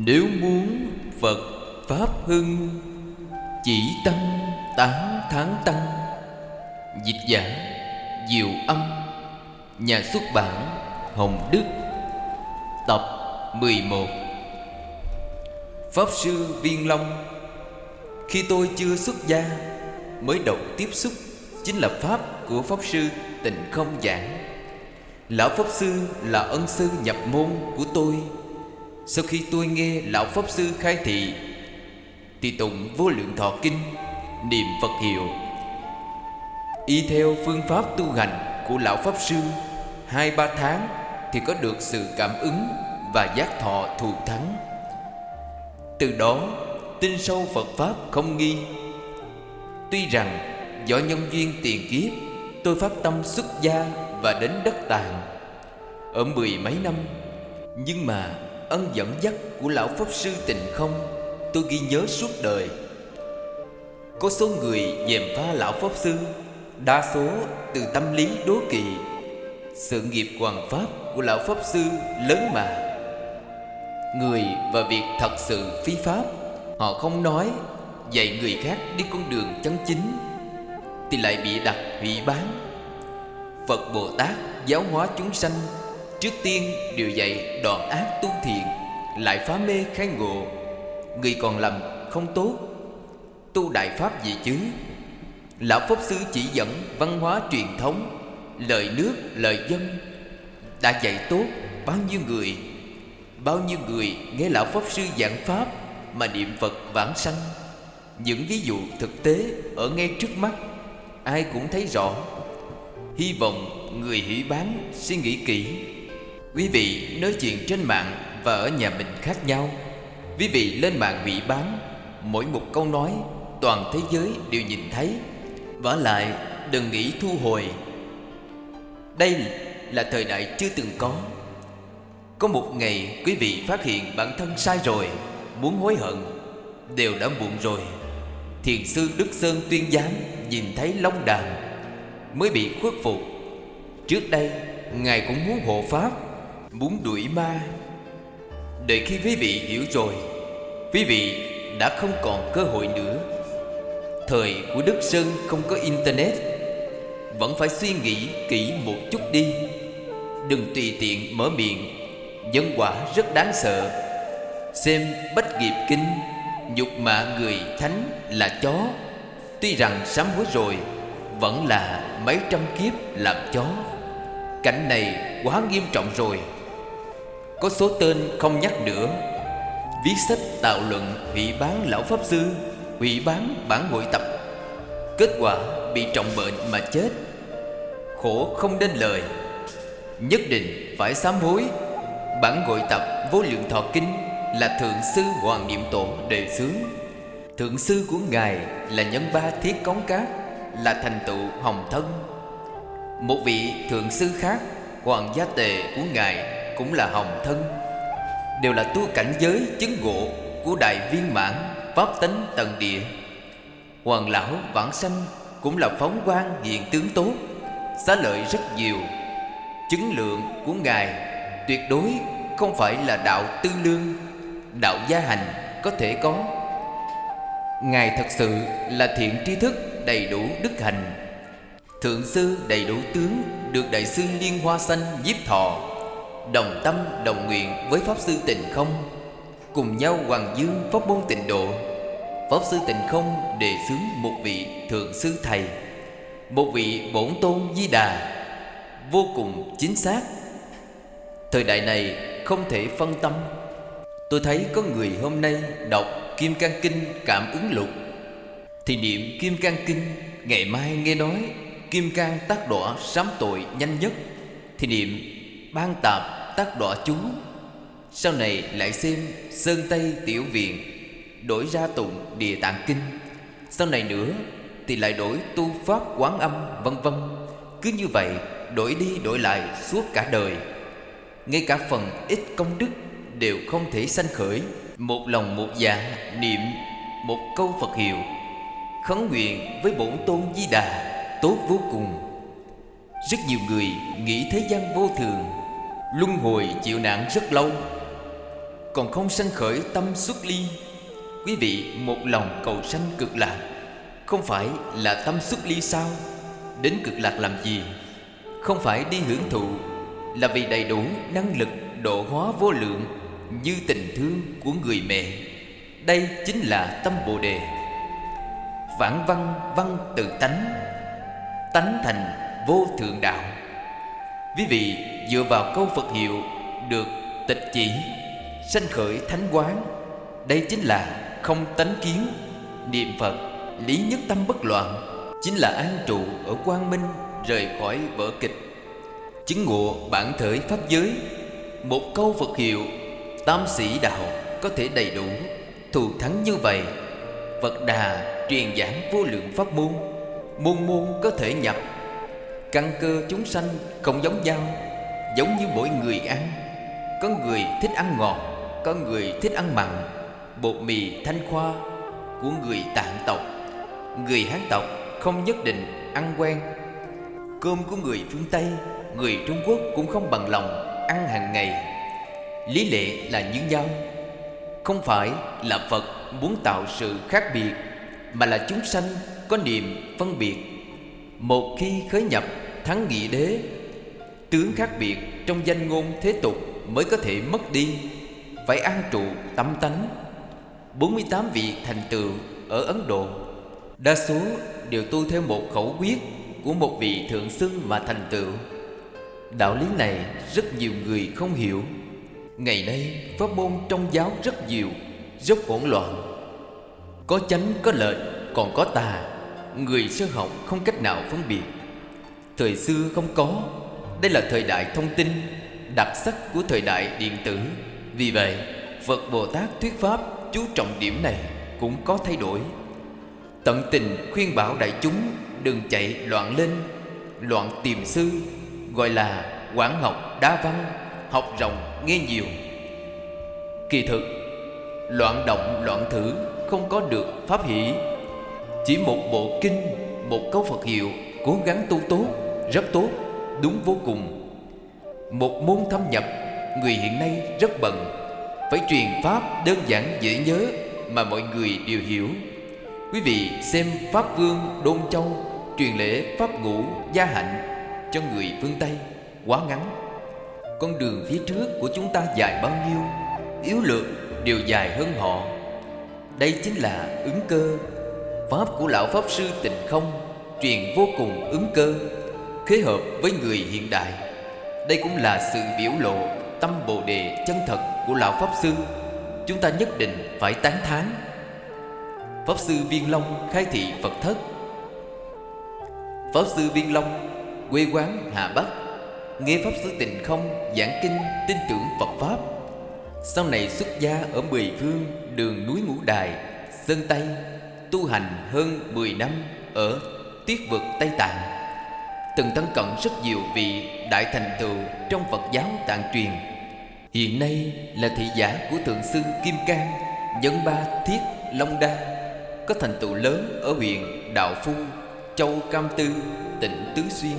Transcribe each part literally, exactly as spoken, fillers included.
Nếu muốn Phật Pháp hưng, chỉ tăng tám tháng tăng. Dịch giả Diệu Âm, nhà xuất bản Hồng Đức. Tập mười một. Pháp Sư Viên Long. Khi tôi chưa xuất gia, mới đầu tiếp xúc chính là Pháp của Pháp Sư Tịnh Không giảng. Lão Pháp Sư là ân sư nhập môn của tôi. Sau khi tôi nghe Lão Pháp Sư khai thị thì tụng Vô Lượng Thọ Kinh, niệm Phật hiệu, y theo phương pháp tu hành của Lão Pháp Sư, hai ba tháng thì có được sự cảm ứng và giác thọ thù thắng. Từ đó tin sâu Phật Pháp không nghi. Tuy rằng do nhân duyên tiền kiếp, tôi phát tâm xuất gia và đến đất Tạng ở mười mấy năm, nhưng mà ân dẫn dắt của Lão Pháp Sư Tịnh Không tôi ghi nhớ suốt đời. Có số người gièm pha Lão Pháp Sư, đa số từ tâm lý đố kỵ. Sự nghiệp hoàn pháp của Lão Pháp Sư lớn mà. Người và việc thật sự phi pháp, họ không nói, dạy người khác đi con đường chân chính thì lại bị đặt hủy bán. Phật Bồ Tát giáo hóa chúng sanh, trước tiên đều dạy đoạn ác tu thiện, lại phá mê khai ngộ. Người còn làm không tốt, tu đại pháp gì chứ? Lão Pháp Sư chỉ dẫn văn hóa truyền thống, lời nước lời dân, đã dạy tốt bao nhiêu người. Bao nhiêu người nghe Lão Pháp Sư giảng pháp mà niệm Phật vãng sanh. Những ví dụ thực tế ở ngay trước mắt, ai cũng thấy rõ. Hy vọng người hủy bán suy nghĩ kỹ. Quý vị nói chuyện trên mạng và ở nhà mình khác nhau. Quý vị lên mạng hủy bán, mỗi một câu nói toàn thế giới đều nhìn thấy. Vả lại đừng nghĩ thu hồi. Đây là thời đại chưa từng có. Có một ngày quý vị phát hiện bản thân sai rồi, muốn hối hận, đều đã muộn rồi. Thiền sư Đức Sơn Tuyên Giám nhìn thấy Long Đàm mới bị khuất phục. Trước đây Ngài cũng muốn hộ pháp, muốn đuổi ma. Đợi khi quý vị hiểu rồi, quý vị đã không còn cơ hội nữa. Thời của Đức Sơn không có internet, vẫn phải suy nghĩ kỹ một chút đi. Đừng tùy tiện mở miệng, nhân quả rất đáng sợ. Xem Bách Nghiệp Kinh, nhục mạ người thánh là chó. Tuy rằng sám hối rồi, vẫn là mấy trăm kiếp làm chó. Cảnh này quá nghiêm trọng rồi. Có số tên không nhắc nữa. Viết sách tạo luận hủy bán Lão Pháp Sư, hủy bán bản hội tập. Kết quả bị trọng bệnh mà chết. Khổ không nên lời. Nhất định phải sám hối. Bản hội tập Vô Lượng Thọ Kinh là Thượng Sư Hoàng Niệm Tổ đề xướng. Thượng sư của Ngài là Nhân Ba Thiết Cống Cát, là thành tựu Hồng Thân. Một vị thượng sư khác, Hoàng Gia Tề của Ngài cũng là Hồng Thân. Đều là tu cảnh giới chứng ngộ của đại viên mãn pháp tánh tầng địa. Hoàng lão vãng sanh cũng là phóng quang hiện tướng tốt, xá lợi rất nhiều. Chứng lượng của Ngài tuyệt đối không phải là đạo tư lương, đạo gia hành có thể có. Ngài thật sự là thiện tri thức, đầy đủ đức hành. Thượng sư đầy đủ tướng, được Đại sư Liên Hoa Xanh Diếp Thọ đồng tâm đồng nguyện với Pháp Sư Tịnh Không, cùng nhau hoàng dương pháp môn tịnh độ. Pháp Sư Tịnh Không đề xướng một vị thượng sư thầy, một vị bổn tôn Di Đà, vô cùng chính xác. Thời đại này không thể phân tâm. Tôi thấy có người hôm nay đọc Kim Cang Kinh Cảm Ứng Lục thì niệm Kim Cang Kinh, ngày mai nghe nói Kim Cang Tác Đọa sám tội nhanh nhất thì niệm Ban Tạp Tác Đọa chú. Sau này lại xem Sơn Tây Tiểu Viện, đổi ra tụng Địa Tạng Kinh. Sau này nữa thì lại đổi tu Pháp Quán Âm, vân vân. Cứ như vậy đổi đi đổi lại suốt cả đời. Ngay cả phần ít công đức đều không thể sanh khởi. Một lòng một dạ niệm một câu Phật hiệu, khấn nguyện với bổn tôn Di Đà, tốt vô cùng. Rất nhiều người nghĩ thế gian vô thường, luân hồi chịu nạn rất lâu. còn không sanh khởi tâm xuất ly. Quý vị một lòng cầu sanh cực lạc, không phải là tâm xuất ly sao? Đến cực lạc làm gì? Không phải đi hưởng thụ, là vì đầy đủ năng lực độ hóa vô lượng như tình thương của người mẹ. Đây chính là tâm Bồ Đề. Vãng văn văn từ tánh, tánh thành vô thượng đạo. Quý vị dựa vào câu Phật hiệu được tịch chỉ, sanh khởi thánh quán. Đây chính là không tánh kiến. Niệm Phật lý nhất tâm bất loạn, chính là an trụ ở quang minh, rời khỏi vở kịch. Chứng ngộ bản thể pháp giới. Một câu Phật hiệu tam sĩ đạo có thể đầy đủ thù thắng như vậy. Phật Đà truyền giảng vô lượng pháp môn, môn môn có thể nhập. Căn cơ chúng sanh không giống nhau, giống như mỗi người ăn. Có người thích ăn ngọt, có người thích ăn mặn. Bột mì Thanh Khoa của người Tạng tộc, người Hán tộc không nhất định ăn quen. Cơm của người phương Tây, người Trung Quốc cũng không bằng lòng ăn hàng ngày. Lý lẽ là như nhau. Không phải là Phật muốn tạo sự khác biệt, mà là chúng sanh có niệm phân biệt. Một khi khởi nhập thắng nghị đế, tướng khác biệt trong danh ngôn thế tục mới có thể mất đi. Phải an trụ tâm tánh. Bốn mươi tám vị thành tựu ở Ấn Độ, đa số đều tu theo một khẩu quyết của một vị thượng sư mà thành tựu. Đạo lý này rất nhiều người không hiểu. Ngày nay pháp môn trong giáo rất nhiều, rất hỗn loạn. Có chánh có lệch, còn có tà. Người sơ học không cách nào phân biệt. Thời xưa không có. Đây là thời đại thông tin, đặc sắc của thời đại điện tử. Vì vậy Phật Bồ Tát thuyết pháp chú trọng điểm này cũng có thay đổi. Tận tình khuyên bảo đại chúng đừng chạy loạn lên, loạn tìm sư, gọi là quảng học đa văn, học rộng nghe nhiều. Kỳ thực loạn động loạn thử không có được pháp hỷ. Chỉ một bộ kinh, một câu Phật hiệu, cố gắng tu tốt, rất tốt, đúng vô cùng. Một môn thâm nhập, người hiện nay rất bận. Phải truyền pháp đơn giản dễ nhớ mà mọi người đều hiểu. Quý vị xem Pháp Vương Đôn Châu truyền lễ pháp ngũ gia hạnh cho người phương Tây quá ngắn. Con đường phía trước của chúng ta dài bao nhiêu, yếu lược đều dài hơn họ. Đây chính là ứng cơ. Pháp của Lão Pháp Sư Tịnh Không truyền vô cùng ứng cơ, khế hợp với người hiện đại. Đây cũng là sự biểu lộ tâm Bồ Đề chân thật của Lão Pháp Sư. Chúng ta nhất định phải tán thán. Pháp Sư Viên Long khai thị Phật thất. Pháp Sư Viên Long quê quán Hà Bắc, nghe Pháp Sư Tịnh Không giảng kinh, tin tưởng Phật Pháp. Sau này xuất gia ở mười phương đường núi Ngũ Đài, Sơn Tây, tu hành hơn mười năm ở Tuyết Vực Tây Tạng. Từng thân cận rất nhiều vị đại thành tựu trong Phật giáo Tạng truyền. Hiện nay là thị giả của Thượng sư Kim Cang, Nhân Ba Thiết Long Đa, có thành tựu lớn ở huyện Đạo Phu, Châu Cam Tư, tỉnh Tứ Xuyên.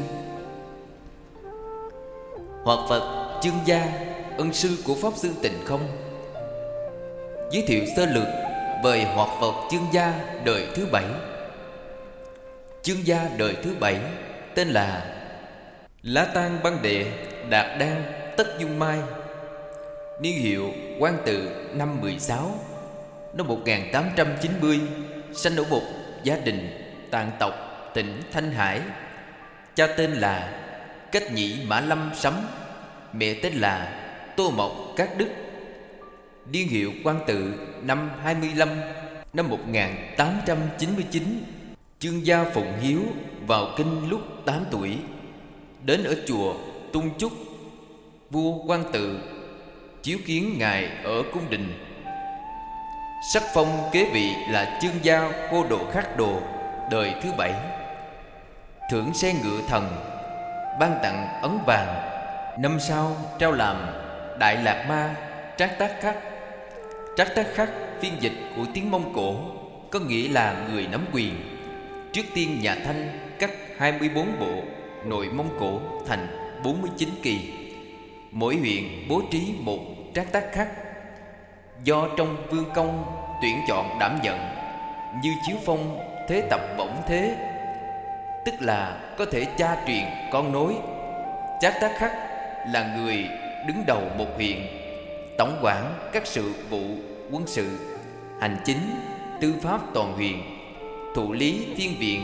Hoặc Phật Chương Gia, ân sư của Pháp Sư Tịnh Không. Giới thiệu sơ lược về Hoặc Phật Chương Gia đời thứ bảy. Chương Gia đời thứ bảy tên là Lá Tang Băng Đệ Đạt Đan Tất Dung Mai, niên hiệu Quang Tự năm mười sáu, năm một nghìn tám trăm chín mươi, sanh ở một gia đình Tạng tộc tỉnh Thanh Hải. Cha tên là Cách Nhĩ Mã Lâm Sấm, mẹ tên là Tô Mộc Cát Đức, niên hiệu Quang Tự năm hai mươi lăm, năm một nghìn tám trăm chín mươi chín. Chương Gia Phụng Hiếu vào kinh lúc tám tuổi, đến ở chùa Tung Chúc. Vua Quang Tự chiếu kiến ngài ở cung đình, sắc phong kế vị là Chương Gia Khô Độ Khắc Đồ đời thứ bảy. Thưởng xe ngựa thần, ban tặng ấn vàng. Năm sau trao làm Đại Lạc Ma Trác Tác Khắc. Trác Tác Khắc phiên dịch của tiếng Mông Cổ, có nghĩa là người nắm quyền. Trước tiên nhà Thanh cắt hai mươi bốn bộ nội Mông Cổ thành bốn mươi chín kỳ, mỗi huyện bố trí một Trác Tác Khắc. do trong vương công tuyển chọn đảm nhận, như chiếu phong thế tập bổng thế, tức là có thể cha truyền con nối. Chát Tác Khắc là người đứng đầu một huyện, tổng quản các sự vụ quân sự, hành chính, tư pháp toàn huyện, thụ lý thiên viện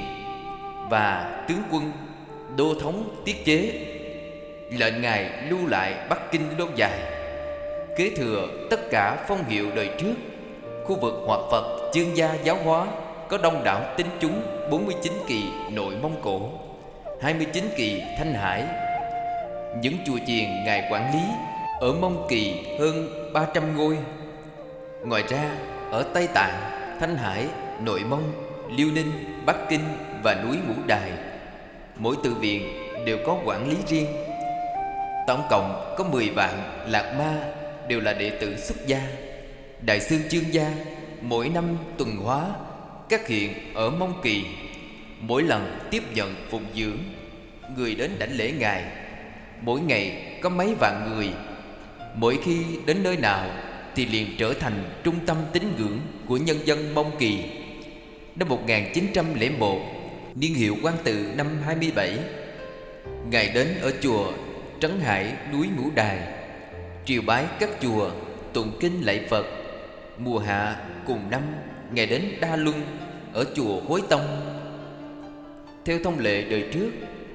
và tướng quân, đô thống tiết chế. Lệnh ngài lưu lại Bắc Kinh lâu dài, kế thừa tất cả phong hiệu đời trước. Khu vực hoạt Phật chương gia giáo hóa có đông đảo tín chúng bốn mươi chín kỳ nội Mông Cổ, hai mươi chín kỳ Thanh Hải. Những chùa chiền ngài quản lý ở Mông Kỳ hơn ba trăm ngôi. Ngoài ra, ở Tây Tạng, Thanh Hải, Nội Mông, Liêu Ninh, Bắc Kinh và núi Ngũ Đài, mỗi tự viện đều có quản lý riêng. Tổng cộng có mười vạn lạc ma đều là đệ tử xuất gia. Đại sư Chương Gia mỗi năm tuần hóa các huyện ở Mông Kỳ, mỗi lần tiếp nhận phụng dưỡng người đến đảnh lễ ngài. Mỗi ngày có mấy vạn người. Mỗi khi đến nơi nào thì liền trở thành trung tâm tín ngưỡng của nhân dân Mông Kỳ. Năm một nghìn chín trăm lẻ một, niên hiệu Quang Tự năm hai mươi bảy, ngài đến ở chùa Trấn Hải, núi Ngũ Đài, triều bái các chùa, tụng kinh lạy Phật. Mùa hạ cùng năm, ngài đến Đa Luân ở chùa Hối Tông. Theo thông lệ đời trước,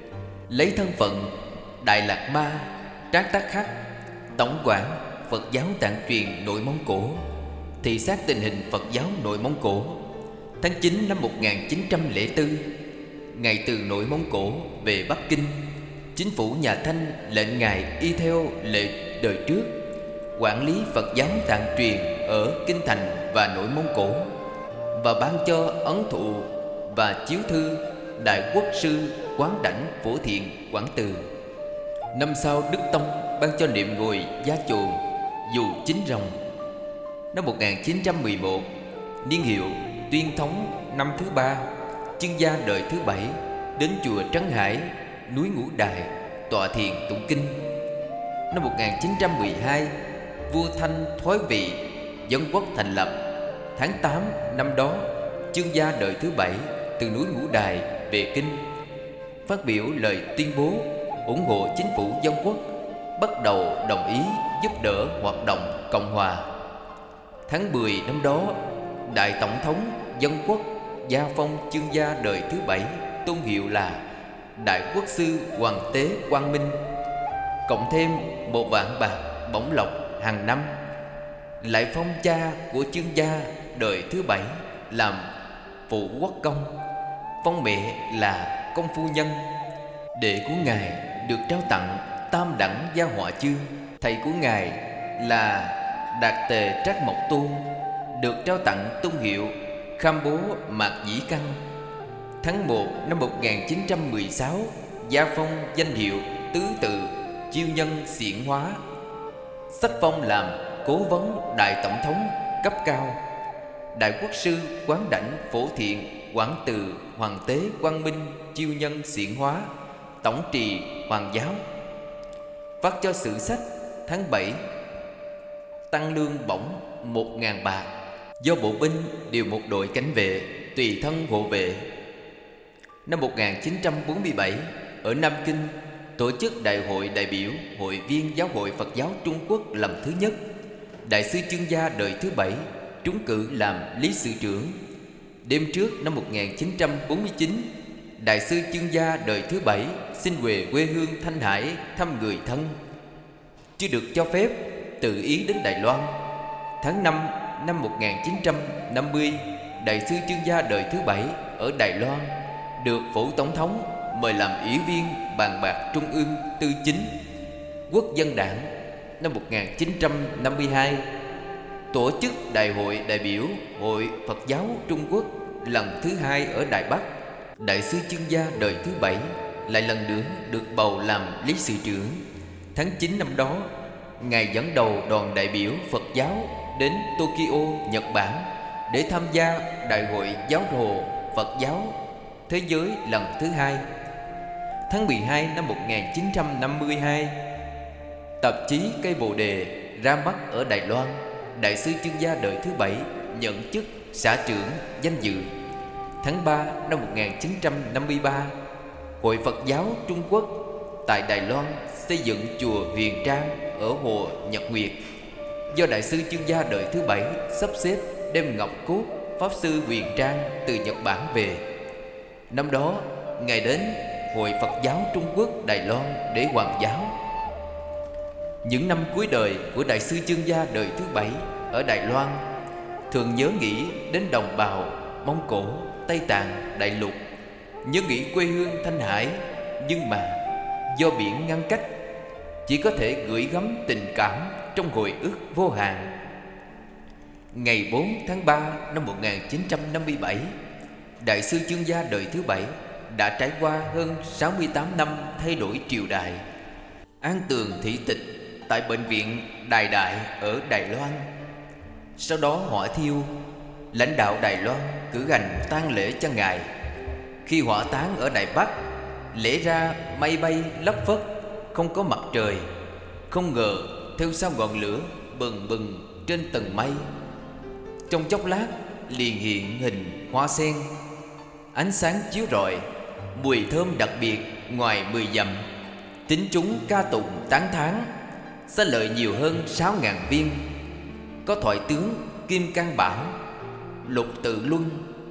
lấy thân phận Đại Lạc Ma Trát Tác Khắc, tổng quản Phật giáo Tạng truyền Nội Mông Cổ, thị sát tình hình Phật giáo Nội Mông Cổ. Tháng chín năm một nghìn chín trăm lẻ bốn, ngài từ Nội Mông Cổ về Bắc Kinh. Chính phủ nhà Thanh lệnh ngài y theo lệ đời trước, quản lý Phật giáo Tạng truyền ở Kinh Thành và Nội Mông Cổ, và ban cho ấn thụ và chiếu thư Đại Quốc sư Quán Đảnh Phổ Thiện Quảng Từ. Năm sau, Đức Tông ban cho niệm ngồi gia chồn dù chính rồng. Năm một nghìn chín trăm mười một, niên hiệu Tuyên Thống năm thứ ba, Chương gia đời thứ bảy đến chùa Trấn Hải, núi Ngũ Đài, tọa thiền tụng kinh. Năm một nghìn chín trăm mười hai, vua Thanh thoái vị, dân quốc thành lập. Tháng tám năm đó, Chương gia đời thứ bảy từ núi Ngũ Đài về kinh, phát biểu lời tuyên bố ủng hộ chính phủ dân quốc, bắt đầu đồng ý giúp đỡ hoạt động Cộng hòa. Tháng mười năm đó, Đại Tổng thống dân quốc gia phong Chương gia đời thứ bảy tôn hiệu là Đại Quốc sư Hoàng tế Quang Minh, cộng thêm một vạn bạc bổng lộc hàng năm. Lại phong cha của Chương gia đời thứ bảy làm phụ quốc công, phong mẹ là công phu nhân. Đệ của ngài được trao tặng tam đẳng gia họa chương. Thầy của ngài là Đạt Tề Trác Mộc Tôn, được trao tặng tôn hiệu Kham Bố Mạc Dĩ Căn. Tháng một năm một nghìn chín trăm mười sáu, gia phong danh hiệu Tứ Tự Chiêu Nhân Xiển Hóa, sắc phong làm cố vấn Đại Tổng thống cấp cao. Đại Quốc sư Quán Đảnh Phổ Thiện Quảng Từ Hoàng tế Quang Minh Chiêu Nhân Xiển Hóa, tổng trì hoàng giáo. Phát cho sử sách. Tháng bảy, tăng lương bổng một ngàn bạc, do bộ binh điều một đội cảnh vệ tùy thân hộ vệ. Năm một nghìn chín trăm bốn mươi bảy, ở Nam Kinh tổ chức đại hội đại biểu hội viên Giáo hội Phật giáo Trung Quốc lần thứ nhất. Đại sư Chương gia đời thứ bảy trúng cử làm lý sự trưởng. Đêm trước năm một nghìn chín trăm bốn mươi chín, Đại sư Chương gia đời thứ bảy xin về quê hương Thanh Hải thăm người thân, chưa được cho phép tự ý đến Đài Loan. Tháng năm năm một nghìn chín trăm năm mươi, Đại sư Chương gia đời thứ bảy ở Đài Loan được phủ tổng thống mời làm ủy viên bàn bạc trung ương tư chính Quốc dân đảng. Năm một nghìn chín trăm năm mươi hai, tổ chức đại hội đại biểu Hội Phật giáo Trung Quốc lần thứ hai ở Đài Bắc. Đại sư Chương gia đời thứ bảy lại lần nữa được bầu làm lý sự trưởng. Tháng chín năm đó, ngài dẫn đầu đoàn đại biểu Phật giáo đến Tokyo, Nhật Bản để tham gia đại hội giáo đồ Phật giáo thế giới lần thứ hai. Tháng mười hai năm một nghìn chín trăm năm mươi hai, tạp chí Cây Bồ Đề ra mắt ở Đài Loan. Đại sư Chương Gia đời thứ bảy nhận chức xã trưởng danh dự. Tháng ba năm một nghìn chín trăm năm mươi ba, Hội Phật giáo Trung Quốc tại Đài Loan xây dựng chùa Huyền Trang ở hồ Nhật Nguyệt, do Đại sư Chương Gia đời thứ bảy sắp xếp đem ngọc cốt Pháp sư Huyền Trang từ Nhật Bản về. Năm đó, Ngài đến Hội Phật giáo Trung Quốc Đài Loan để hoàn giáo. Những năm cuối đời của Đại sư Chương Gia đời thứ bảy ở Đài Loan, thường nhớ nghĩ đến đồng bào Mông Cổ, Tây Tạng, Đại Lục, nhớ nghĩ quê hương Thanh Hải, nhưng mà do biển ngăn cách, chỉ có thể gửi gắm tình cảm trong hồi ức vô hạn. Ngày bốn tháng ba năm một nghìn chín trăm năm mươi bảy, Đại sư Chương Gia đời thứ bảy đã trải qua hơn sáu mươi tám năm thay đổi triều đại, an tường thị tịch tại bệnh viện Đài Đại ở Đài Loan. Sau đó hỏa thiêu, lãnh đạo Đài Loan cử hành tang lễ cho Ngài. Khi hỏa táng ở Đài Bắc, lẽ ra mây bay lấp phất, không có mặt trời, không ngờ theo sau ngọn lửa bừng bừng trên tầng mây, trong chốc lát liền hiện hình hoa sen, ánh sáng chiếu rọi, mùi thơm đặc biệt ngoài mười dặm. Tín chúng ca tụng tán thán, xá lợi nhiều hơn sáu ngàn viên. Có thoại tướng Kim Cang Bảo, Lục Tự Luân,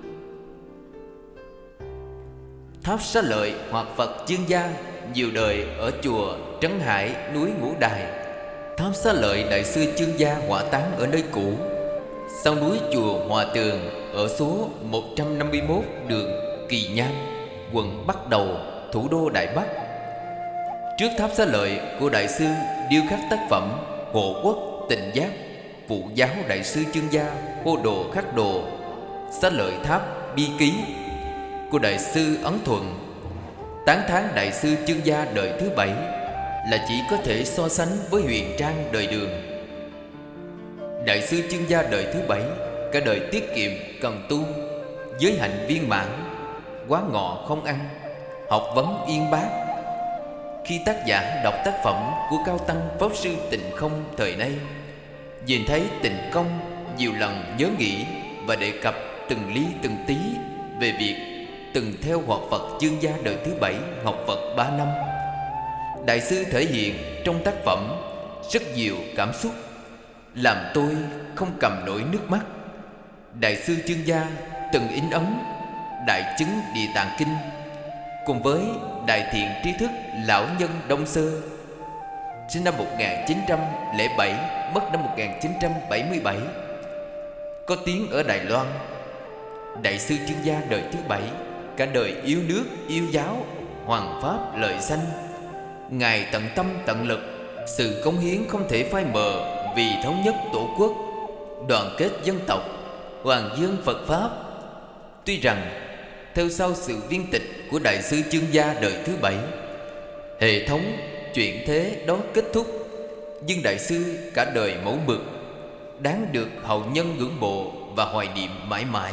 tháp xá lợi hoặc Phật Chương Gia nhiều đời ở chùa Trấn Hải, núi Ngũ Đài. Tháp xá lợi Đại sư Chương Gia hỏa táng ở nơi cũ, sau núi chùa Hòa Tường ở số một trăm năm mươi mốt đường Kỳ Nham, quận Bắc Đầu, thủ đô Đại Bắc. Trước tháp xá lợi của Đại sư điêu khắc tác phẩm Hộ Quốc Tịnh Giác, Phụ giáo Đại sư Chương Gia hô đồ khắc đồ, xá lợi tháp bi ký của Đại sư Ấn Thuận. Tán thán Đại sư Chương Gia đời thứ bảy là chỉ có thể so sánh với Huyền Trang đời Đường. Đại sư Chương Gia đời thứ bảy cả đời tiết kiệm cần tu, giới hạnh viên mãn, quá ngọ không ăn, học vấn yên bác. Khi tác giả đọc tác phẩm của cao tăng Pháp sư Tịnh Không thời nay, nhìn thấy Tịnh Công nhiều lần nhớ nghĩ và đề cập từng ly từng tí về việc từng theo học Phật Chương Gia đời thứ bảy học Phật ba năm. Đại sư thể hiện trong tác phẩm rất nhiều cảm xúc, làm tôi không cầm nổi nước mắt. Đại sư Chương Gia từng in ấn Đại Chứng Địa Tạng Kinh cùng với Đại Thiện Tri Thức Lão Nhân Đông Sơ, sinh năm một nghìn chín trăm lẻ bảy, mất năm một nghìn chín trăm bảy mươi bảy, có tiếng ở Đài Loan. Đại sư Chương Gia đời thứ bảy cả đời yêu nước, yêu giáo, hoàng pháp lợi sanh. Ngài tận tâm tận lực, sự cống hiến không thể phai mờ vì thống nhất tổ quốc, đoàn kết dân tộc, hoàng dương Phật pháp. Tuy rằng theo sau sự viên tịch của Đại sư Chương Gia đời thứ bảy, hệ thống chuyển thế đó kết thúc, nhưng Đại sư cả đời mẫu mực, đáng được hậu nhân ngưỡng mộ và hoài niệm mãi mãi.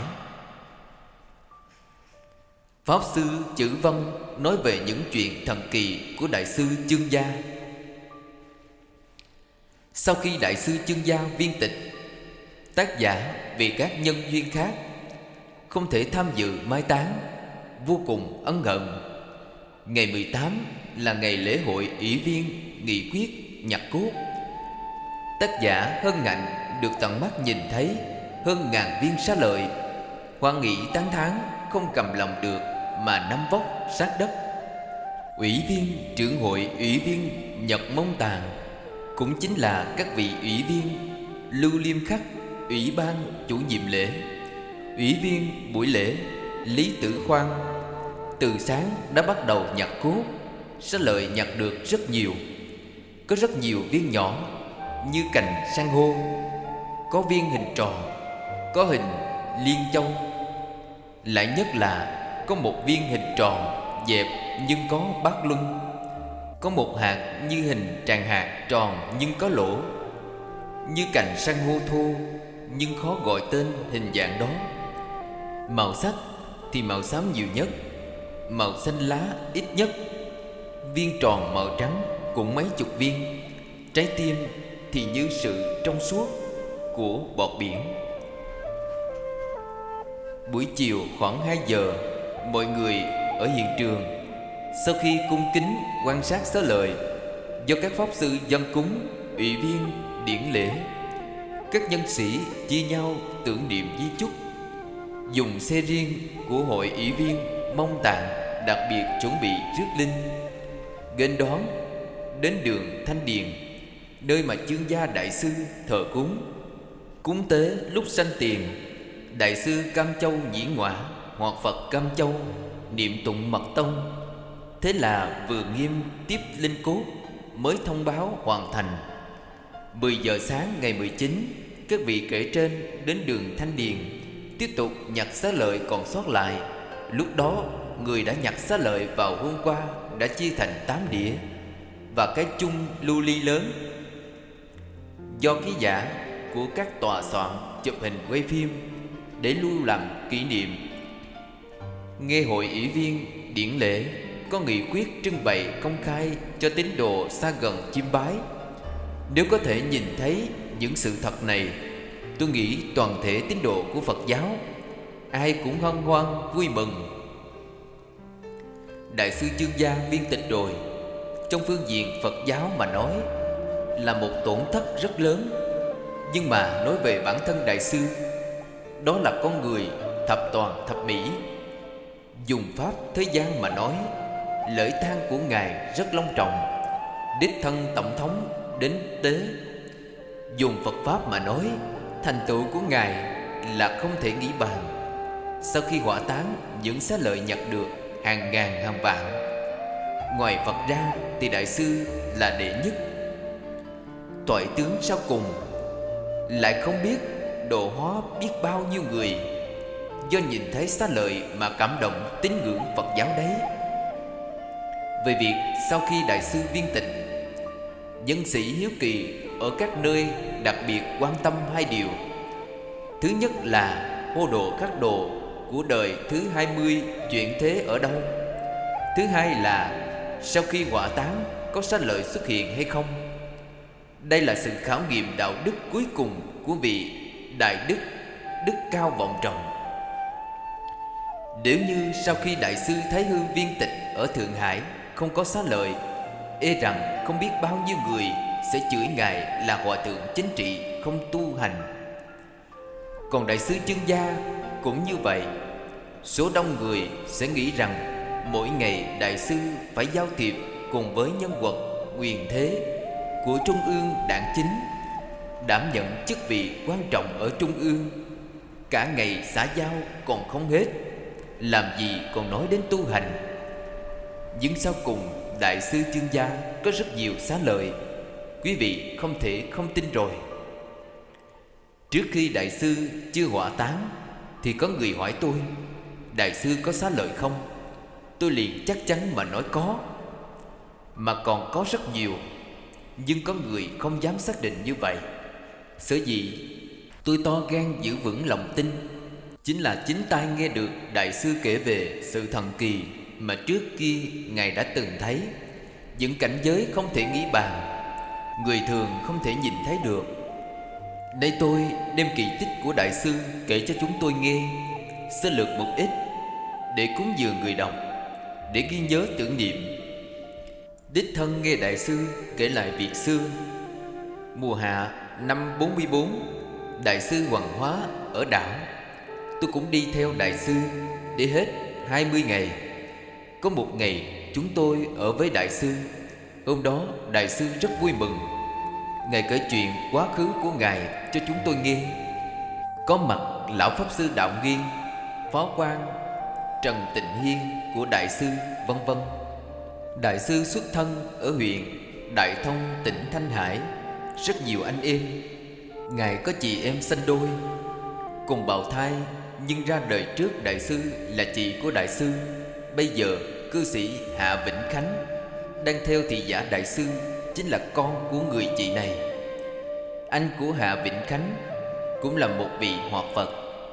Pháp sư Chữ Vân nói về những chuyện thần kỳ của Đại sư Chương Gia. Sau khi Đại sư Chương Gia viên tịch, tác giả vì các nhân duyên khác không thể tham dự mai táng, vô cùng ân hận. Ngày mười tám là ngày lễ hội ủy viên nghị quyết nhặt cốt. Tác giả hân hạnh được tận mắt nhìn thấy hơn ngàn viên xá lợi, hoan nghĩ tán thán không cầm lòng được mà nắm vóc sát đất. Ủy viên trưởng hội ủy viên Nhật Mông Tàng cũng chính là các vị ủy viên Lưu Liêm Khắc, ủy ban chủ nhiệm lễ, ủy viên buổi lễ Lý Tử Khoan. Từ sáng đã bắt đầu nhặt cốt, xá lợi nhặt được rất nhiều. Có rất nhiều viên nhỏ như cành san hô, có viên hình tròn, có hình liên châu. Lại nhất là có một viên hình tròn dẹp nhưng có bát luân, có một hạt như hình tràng hạt tròn nhưng có lỗ, như cành san hô thô nhưng khó gọi tên hình dạng đó. Màu sắc thì màu xám nhiều nhất, màu xanh lá ít nhất. Viên tròn màu trắng cũng mấy chục viên. Trái tim thì như sự trong suốt, của bọt biển. Buổi chiều khoảng hai giờ, mọi người ở hiện trường sau khi cung kính quan sát xá lợi do các pháp sư dâng cúng, ủy viên điển lễ, các nhân sĩ chia nhau tưởng niệm di chúc, dùng xe riêng của hội ủy viên Mông Tạng đặc biệt chuẩn bị rước linh, nghênh đón đến đường Thanh Điền, nơi mà chương gia đại sư thờ cúng. Cúng tế lúc sanh tiền, đại sư Cam Châu Nhĩ Ngọa hoặc Phật Cam Châu niệm tụng mật tông. Thế là vừa nghiêm tiếp linh cốt mới thông báo hoàn thành. Mười giờ sáng ngày mười chín, các vị kể trên đến đường Thanh Điền tiếp tục nhặt xá lợi còn sót lại. Lúc đó người đã nhặt xá lợi vào hôm qua đã chia thành tám đĩa và cái chung lưu ly lớn, do ký giả của các tòa soạn chụp hình quay phim để lưu làm kỷ niệm. Nghe hội ủy viên điển lễ có nghị quyết trưng bày công khai cho tín đồ xa gần chiêm bái. Nếu có thể nhìn thấy những sự thật này, tôi nghĩ toàn thể tín đồ của Phật giáo ai cũng hân hoan vui mừng. Đại sư Chương Gia viên tịch rồi, trong phương diện Phật giáo mà nói là một tổn thất rất lớn. Nhưng mà nói về bản thân đại sư, đó là con người thập toàn thập mỹ. Dùng pháp thế gian mà nói, lễ tang của ngài rất long trọng, đích thân tổng thống đến tế. Dùng Phật pháp mà nói, thành tựu của ngài là không thể nghĩ bàn. Sau khi hỏa táng, những xá lợi nhặt được hàng ngàn hàng vạn. Ngoài Phật ra thì đại sư là đệ nhất. Toại tướng sau cùng lại không biết độ hóa biết bao nhiêu người, do nhìn thấy xá lợi mà cảm động tín ngưỡng Phật giáo đấy. Về việc sau khi đại sư viên tịch, nhân sĩ hiếu kỳ ở các nơi đặc biệt quan tâm hai điều. Thứ nhất là hô độ các đồ của đời thứ hai mươi chuyển thế ở đâu. Thứ hai là sau khi hỏa táng có xá lợi xuất hiện hay không. Đây là sự khảo nghiệm đạo đức cuối cùng của vị đại đức, đức cao vọng trọng. Nếu như sau khi đại sư Thái Hư viên tịch ở Thượng Hải không có xá lợi, e rằng không biết bao nhiêu người sẽ chửi ngài là hòa thượng chính trị không tu hành. Còn đại sư Chương Gia cũng như vậy. Số đông người sẽ nghĩ rằng mỗi ngày đại sư phải giao thiệp cùng với nhân vật quyền thế của Trung ương đảng chính, đảm nhận chức vị quan trọng ở Trung ương. Cả ngày xã giao còn không hết, làm gì còn nói đến tu hành. Nhưng sau cùng đại sư Chương Gia có rất nhiều xá lợi, quý vị không thể không tin rồi. Trước khi đại sư chưa hỏa táng thì có người hỏi tôi, đại sư có xá lợi không? Tôi liền chắc chắn mà nói có, mà còn có rất nhiều. Nhưng có người không dám xác định như vậy. Sở dĩ tôi to gan giữ vững lòng tin chính là chính tai nghe được đại sư kể về sự thần kỳ mà trước kia ngài đã từng thấy, những cảnh giới không thể nghĩ bàn, người thường không thể nhìn thấy được. Đây tôi đem kỳ tích của đại sư kể cho chúng tôi nghe, sơ lược một ít để cúng dường người đọc, để ghi nhớ tưởng niệm. Đích thân nghe đại sư kể lại việc xưa. Mùa hạ năm bốn mươi bốn, đại sư Hoàng Hóa ở đảo. Tôi cũng đi theo đại sư để hết hai mươi ngày. Có một ngày chúng tôi ở với đại sư. Hôm đó đại sư rất vui mừng. Ngài kể chuyện quá khứ của ngài cho chúng tôi nghe. Có mặt lão pháp sư Đạo Nghiên, phó quan Trần Tịnh Hiên của đại sư, vân vân. Đại sư xuất thân ở huyện Đại Thông, tỉnh Thanh Hải. Rất nhiều anh em. Ngài có chị em sanh đôi cùng bào thai, nhưng ra đời trước đại sư là chị của đại sư. Bây giờ cư sĩ Hạ Vĩnh Khánh đang theo thị giả đại sư chính là con của người chị này. Anh của Hạ Vĩnh Khánh cũng là một vị họ Phật,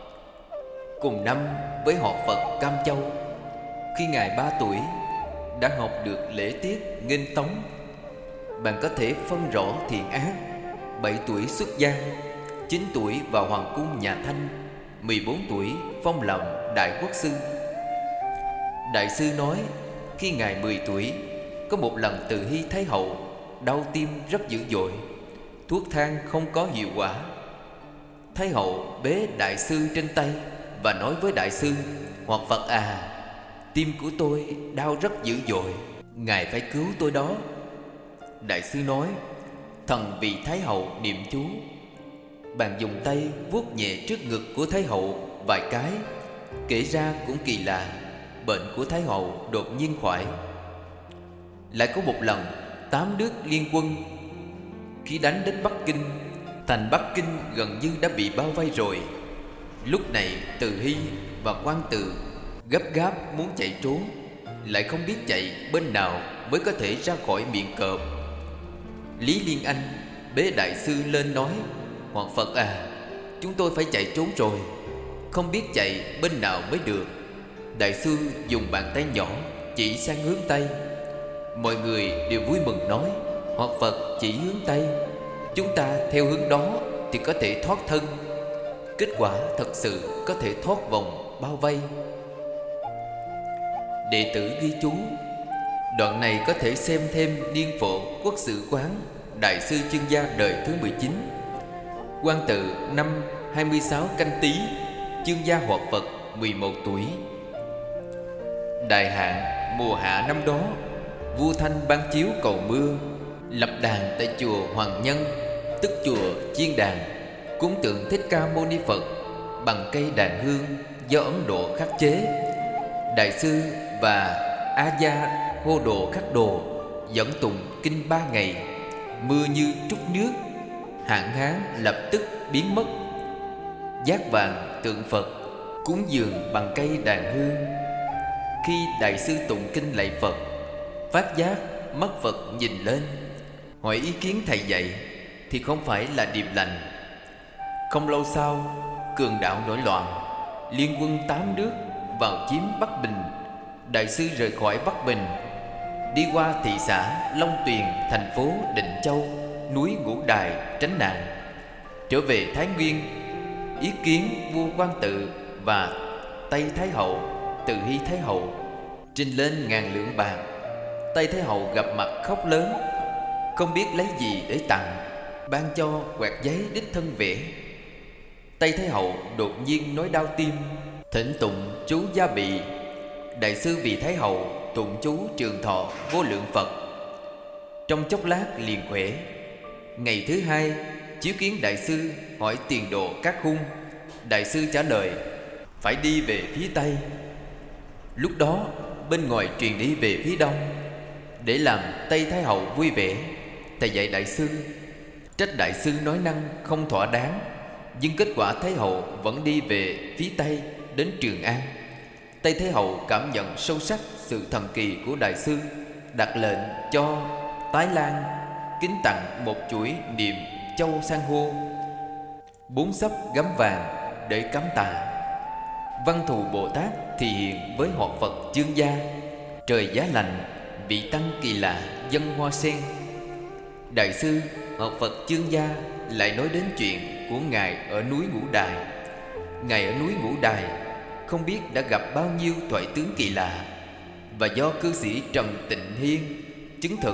cùng năm với họ Phật Cam Châu. Khi ngài ba tuổi đã học được lễ tiết nghênh tống. Bạn có thể phân rõ thiện ác. Bảy tuổi xuất gia, chín tuổi vào hoàng cung nhà Thanh, mười bốn tuổi phong làm đại quốc sư. Đại sư nói khi ngài mười tuổi, có một lần Từ Hy Thái hậu đau tim rất dữ dội, thuốc thang không có hiệu quả. Thái hậu bế đại sư trên tay và nói với đại sư: Hoặc Phật à, tim của tôi đau rất dữ dội, ngài phải cứu tôi đó. Đại sư nói: Thần vì Thái hậu niệm chú. Bạn dùng tay vuốt nhẹ trước ngực của Thái hậu vài cái. Kể ra cũng kỳ lạ, bệnh của Thái hậu đột nhiên khỏi. Lại có một lần, tám nước liên quân khi đánh đến Bắc Kinh, thành Bắc Kinh gần như đã bị bao vây rồi. Lúc này Từ Hy và Quan Tự gấp gáp muốn chạy trốn, lại không biết chạy bên nào mới có thể ra khỏi miệng cọp. Lý Liên Anh bế đại sư lên nói: Hoàng Phật à, chúng tôi phải chạy trốn rồi, không biết chạy bên nào mới được. Đại sư dùng bàn tay nhỏ chỉ sang hướng Tây. Mọi người đều vui mừng nói: Hoặc Phật chỉ hướng Tây, chúng ta theo hướng đó thì có thể thoát thân. Kết quả thật sự có thể thoát vòng bao vây. Đệ tử ghi chú. Đoạn này có thể xem thêm Niên Phổ Quốc Sự Quán Đại sư Chương Gia đời thứ mười chín. Quan Tự năm hai mươi sáu Canh Tý, Chương Gia hoạt Phật mười một tuổi. Đại hạn mùa hạ năm đó, vua Thanh ban chiếu cầu mưa, lập đàn tại chùa Hoàng Nhân, tức chùa Chiên Đàn, cúng tượng Thích Ca Mâu Ni Phật bằng cây đàn hương do Ấn Độ khắc chế. Đại sư và A Gia Hô Đồ Khắc Đồ dẫn tụng kinh ba ngày. Mưa như trút nước, hạn hán lập tức biến mất. Giác vàng tượng Phật, cúng dường bằng cây đàn hương. Khi đại sư tụng kinh lạy Phật, phát giác mắt Phật nhìn lên, hỏi ý kiến thầy dạy thì không phải là điềm lành. Không lâu sau, cường đạo nổi loạn, liên quân tám nước vào chiếm Bắc Bình. Đại sư rời khỏi Bắc Bình, đi qua thị xã Long Tuyền, thành phố Định Châu, núi Ngũ Đài tránh nạn, trở về Thái Nguyên, ý kiến vua Quan Tự và Tây Thái hậu Từ Hy Thái hậu, trình lên ngàn lượng bạc. Tây Thái hậu gặp mặt khóc lớn, không biết lấy gì để tặng, ban cho quẹt giấy đích thân vẽ. Tây Thái hậu đột nhiên nói đau tim, thỉnh tụng chú Gia Bị. Đại sư vì Thái hậu tụng chú Trường Thọ Vô Lượng Phật, trong chốc lát liền khỏe. Ngày thứ hai, chiếu kiến đại sư hỏi tiền độ các khung. Đại sư trả lời phải đi về phía Tây. Lúc đó bên ngoài truyền đi về phía Đông. Để làm Tây Thái hậu vui vẻ, thầy dạy đại sư, trách đại sư nói năng không thỏa đáng. Nhưng kết quả Thái hậu vẫn đi về phía Tây đến Trường An. Tây Thái hậu cảm nhận sâu sắc sự thần kỳ của đại sư, đặt lệnh cho Tái Lan kính tặng một chuỗi niệm châu san hô, bốn sấp gấm vàng để cắm tạ. Văn Thù Bồ Tát thì hiện với họ Phật Chương Gia. Trời giá lạnh, vị tăng kỳ lạ dâng hoa sen. Đại sư họ Phật Chương Gia lại nói đến chuyện của ngài ở núi Ngũ Đài. Ngài ở núi Ngũ Đài không biết đã gặp bao nhiêu thoại tướng kỳ lạ, và do cư sĩ Trần Tịnh Hiên chứng thực.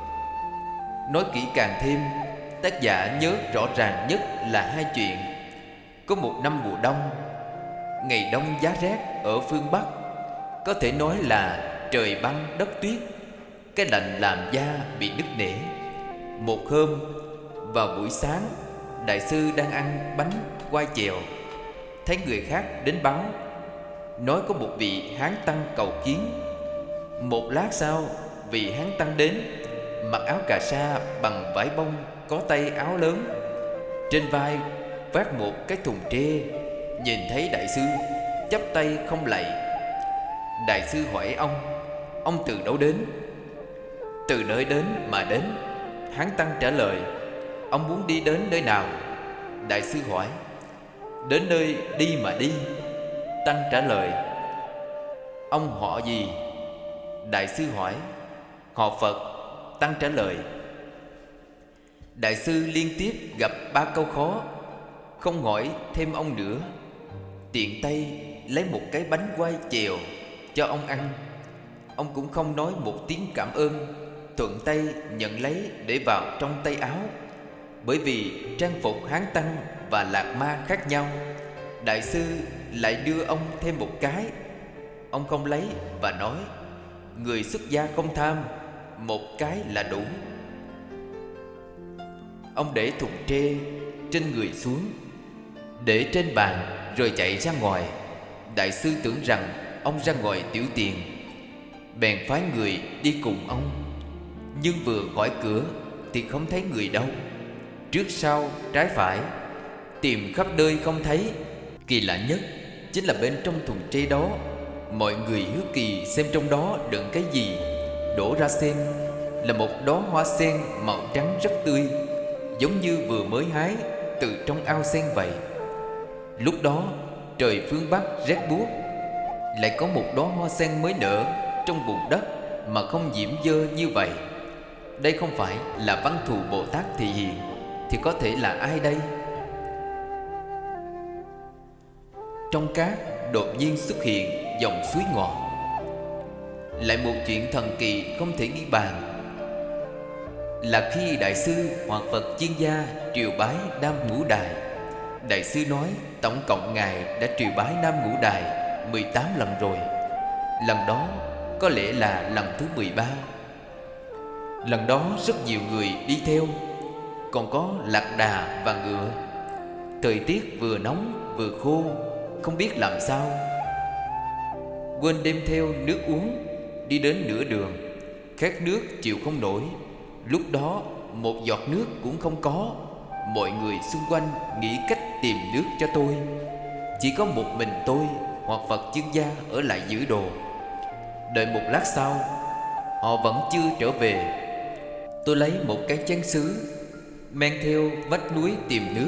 Nói kỹ càng thêm, tác giả nhớ rõ ràng nhất là hai chuyện. Có một năm mùa đông, ngày đông giá rét ở phương Bắc, có thể nói là trời băng đất tuyết, cái lạnh làm da bị nứt nẻ. Một hôm vào buổi sáng, đại sư đang ăn bánh quai chèo, thấy người khác đến báo, nói có một vị hán tăng cầu kiến. Một lát sau, vị hán tăng đến, mặc áo cà sa bằng vải bông có tay áo lớn, trên vai vác một cái thùng tre. Nhìn thấy đại sư, chắp tay không lạy. Đại sư hỏi ông: ông từ đâu đến? Từ nơi đến mà đến. Hán tăng trả lời: ông muốn đi đến nơi nào? Đại sư hỏi: đến nơi đi mà đi. Tăng trả lời: ông họ gì? Đại sư hỏi: họ Phật. Tăng trả lời. Đại sư liên tiếp gặp ba câu khó. không hỏi thêm ông nữa, tiện tay lấy một cái bánh quai chèo cho ông ăn. Ông cũng không nói một tiếng cảm ơn, thuận tay nhận lấy để vào trong tay áo. Bởi vì trang phục Hán Tăng và Lạc Ma khác nhau, đại sư lại đưa ông thêm một cái. Ông không lấy và nói: người xuất gia không tham, một cái là đủ. Ông để thùng tre trên người xuống, để trên bàn rồi chạy ra ngoài. Đại sư tưởng rằng ông ra ngoài tiểu tiền, bèn phái người đi cùng ông. Nhưng vừa khỏi cửa thì không thấy người đâu. Trước sau trái phải tìm khắp nơi không thấy. Kỳ lạ nhất chính là bên trong thùng tre đó, mọi người hiếu kỳ xem trong đó đựng cái gì. Đổ ra xem là một đóa hoa sen màu trắng rất tươi, giống như vừa mới hái từ trong ao sen vậy. Lúc đó trời phương Bắc rét buốt, lại có một đóa hoa sen mới nở trong bùn đất mà không nhiễm dơ như vậy. Đây không phải là Văn Thù Bồ Tát thị hiện thì có thể là ai đây? Trong cát đột nhiên xuất hiện dòng suối ngọt. Lại một chuyện thần kỳ không thể nghĩ bàn là khi đại sư hoặc Phật chuyên gia triều bái Nam Ngũ Đài. Đại sư nói tổng cộng Ngài đã triều bái Nam Ngũ Đài mười tám lần rồi. Lần đó có lẽ là lần thứ mười ba. Lần đó rất nhiều người đi theo, còn có lạc đà và ngựa. Thời tiết vừa nóng vừa khô, không biết làm sao, quên đem theo nước uống. Đi đến nửa đường, khát nước chịu không nổi. Lúc đó một giọt nước cũng không có. Mọi người xung quanh nghĩ cách tìm nước cho tôi. Chỉ có một mình tôi hoặc Phật chuyên gia ở lại giữ đồ. Đợi một lát sau, họ vẫn chưa trở về. Tôi lấy một cái chén sứ, men theo vách núi tìm nước.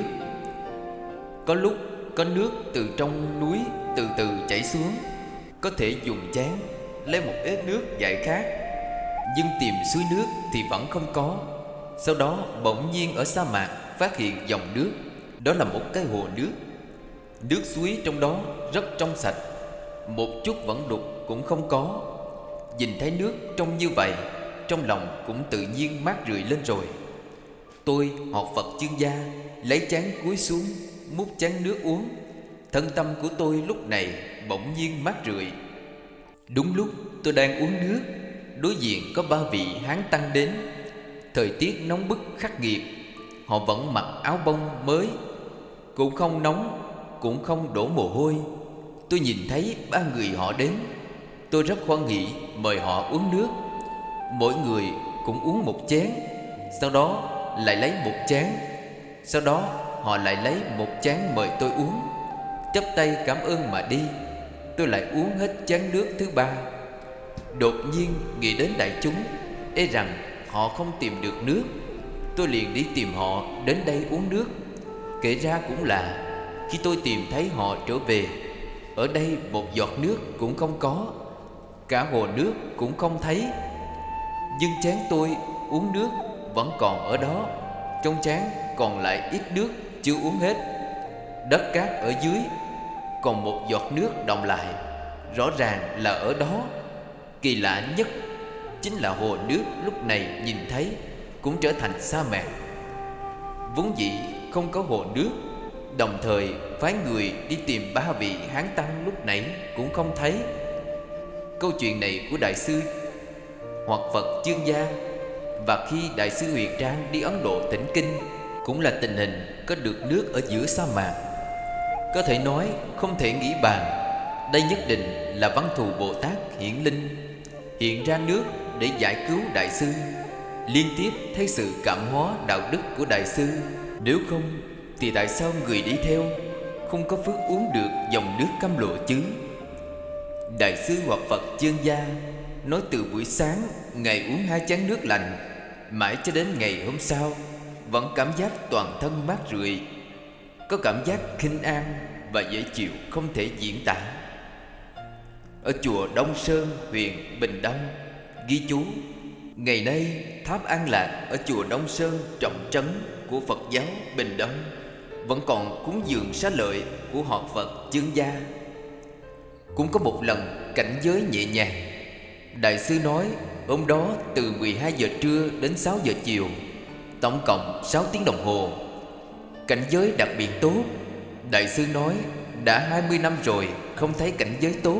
Có lúc có nước từ trong núi từ từ chảy xuống, có thể dùng chén lấy một ít nước giải khát. Nhưng tìm suối nước thì vẫn không có. Sau đó bỗng nhiên ở sa mạc phát hiện dòng nước. Đó là một cái hồ nước. Nước suối trong đó rất trong sạch, một chút vẫn đục cũng không có. Nhìn thấy nước trông như vậy, trong lòng cũng tự nhiên mát rượi lên rồi. Tôi học Phật chuyên gia lấy chén cúi xuống múc chén nước uống. Thân tâm của tôi lúc này bỗng nhiên mát rượi. Đúng lúc tôi đang uống nước, đối diện có ba vị Hán Tăng đến. Thời tiết nóng bức khắc nghiệt, họ vẫn mặc áo bông mới, cũng không nóng, cũng không đổ mồ hôi. Tôi nhìn thấy ba người họ đến, tôi rất hoan hỉ mời họ uống nước. Mỗi người cũng uống một chén, sau đó lại lấy một chén. Sau đó họ lại lấy một chén mời tôi uống, chắp tay cảm ơn mà đi. Tôi lại uống hết chén nước thứ ba. Đột nhiên nghĩ đến đại chúng, e rằng họ không tìm được nước. Tôi liền đi tìm họ đến đây uống nước. Kể ra cũng là, khi tôi tìm thấy họ trở về, ở đây một giọt nước cũng không có, cả hồ nước cũng không thấy. Nhưng chén tôi uống nước vẫn còn ở đó. Trong chén còn lại ít nước chưa uống hết. Đất cát ở dưới còn một giọt nước đọng lại, rõ ràng là ở đó. Kỳ lạ nhất chính là hồ nước lúc này nhìn thấy cũng trở thành sa mạc. Vốn dĩ không có hồ nước. Đồng thời phái người đi tìm ba vị Hán Tăng lúc nãy cũng không thấy. Câu chuyện này của đại sư hoặc Phật chuyên gia, và khi đại sư Huyền Trang đi Ấn Độ thỉnh kinh, cũng là tình hình có được nước ở giữa sa mạc. Có thể nói không thể nghĩ bàn. Đây nhất định là Văn Thù Bồ Tát hiển linh, hiện ra nước để giải cứu đại sư. Liên tiếp thấy sự cảm hóa đạo đức của đại sư. Nếu không thì tại sao người đi theo không có phước uống được dòng nước cam lộ chứ? Đại sư hoặc Phật chuyên gia nói từ buổi sáng Ngài uống hai chén nước lạnh, mãi cho đến ngày hôm sau vẫn cảm giác toàn thân mát rượi, có cảm giác khinh an và dễ chịu không thể diễn tả. Ở chùa Đông Sơn, huyện Bình Đông ghi chú: ngày nay tháp An Lạc ở chùa Đông Sơn trọng trấn của Phật giáo Bình Đông vẫn còn cúng dường xá lợi của họ Phật Chương Gia. Cũng có một lần cảnh giới nhẹ nhàng. Đại sư nói hôm đó từ mười hai giờ trưa đến sáu giờ chiều, tổng cộng sáu tiếng đồng hồ. Cảnh giới đặc biệt tốt. Đại sư nói đã hai mươi năm rồi không thấy cảnh giới tốt.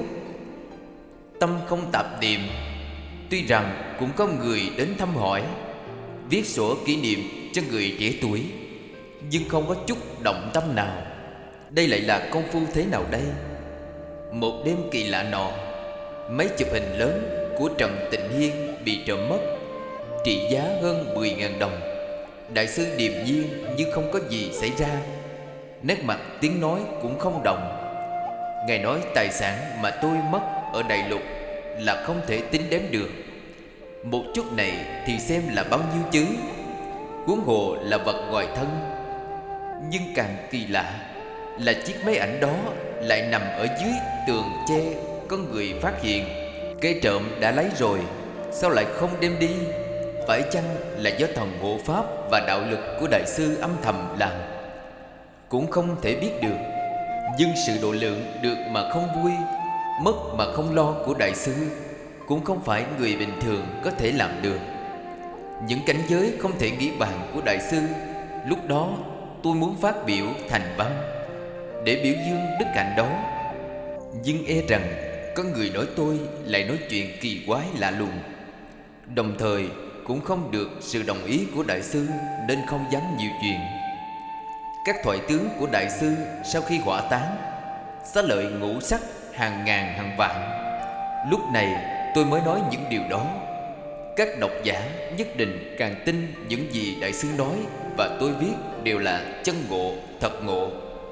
Tâm không tạp niệm. Tuy rằng cũng có người đến thăm hỏi, viết sổ kỷ niệm cho người trẻ tuổi, nhưng không có chút động tâm nào. Đây lại là công phu thế nào đây? Một đêm kỳ lạ nọ, mấy chụp hình lớn của Trần Tịnh Hiên bị trộm mất, trị giá hơn mười ngàn đồng. Đại sư điềm nhiên như không có gì xảy ra, nét mặt tiếng nói cũng không động. Ngài nói tài sản mà tôi mất ở Đại Lục là không thể tính đếm được. Một chút này thì xem là bao nhiêu chứ, huống hồ là vật ngoài thân. Nhưng càng kỳ lạ là chiếc máy ảnh đó lại nằm ở dưới tường tre. Có người phát hiện kẻ trộm đã lấy rồi, sao lại không đem đi? Phải chăng là do thần hộ pháp và đạo lực của đại sư âm thầm làm? Cũng không thể biết được. Nhưng sự độ lượng được mà không vui, mất mà không lo của đại sư cũng không phải người bình thường có thể làm được. Những cảnh giới không thể nghĩ bàn của đại sư, lúc đó tôi muốn phát biểu thành văn để biểu dương đức hạnh đó. Nhưng e rằng có người nói tôi lại nói chuyện kỳ quái lạ lùng, đồng thời cũng không được sự đồng ý của đại sư, nên không dám nhiều chuyện. Các thoại tướng của đại sư sau khi hỏa táng, xá lợi ngũ sắc hàng ngàn hàng vạn. Lúc này tôi mới nói những điều đó. Các độc giả nhất định càng tin những gì đại sư nói và tôi viết đều là chân ngộ, thật ngộ.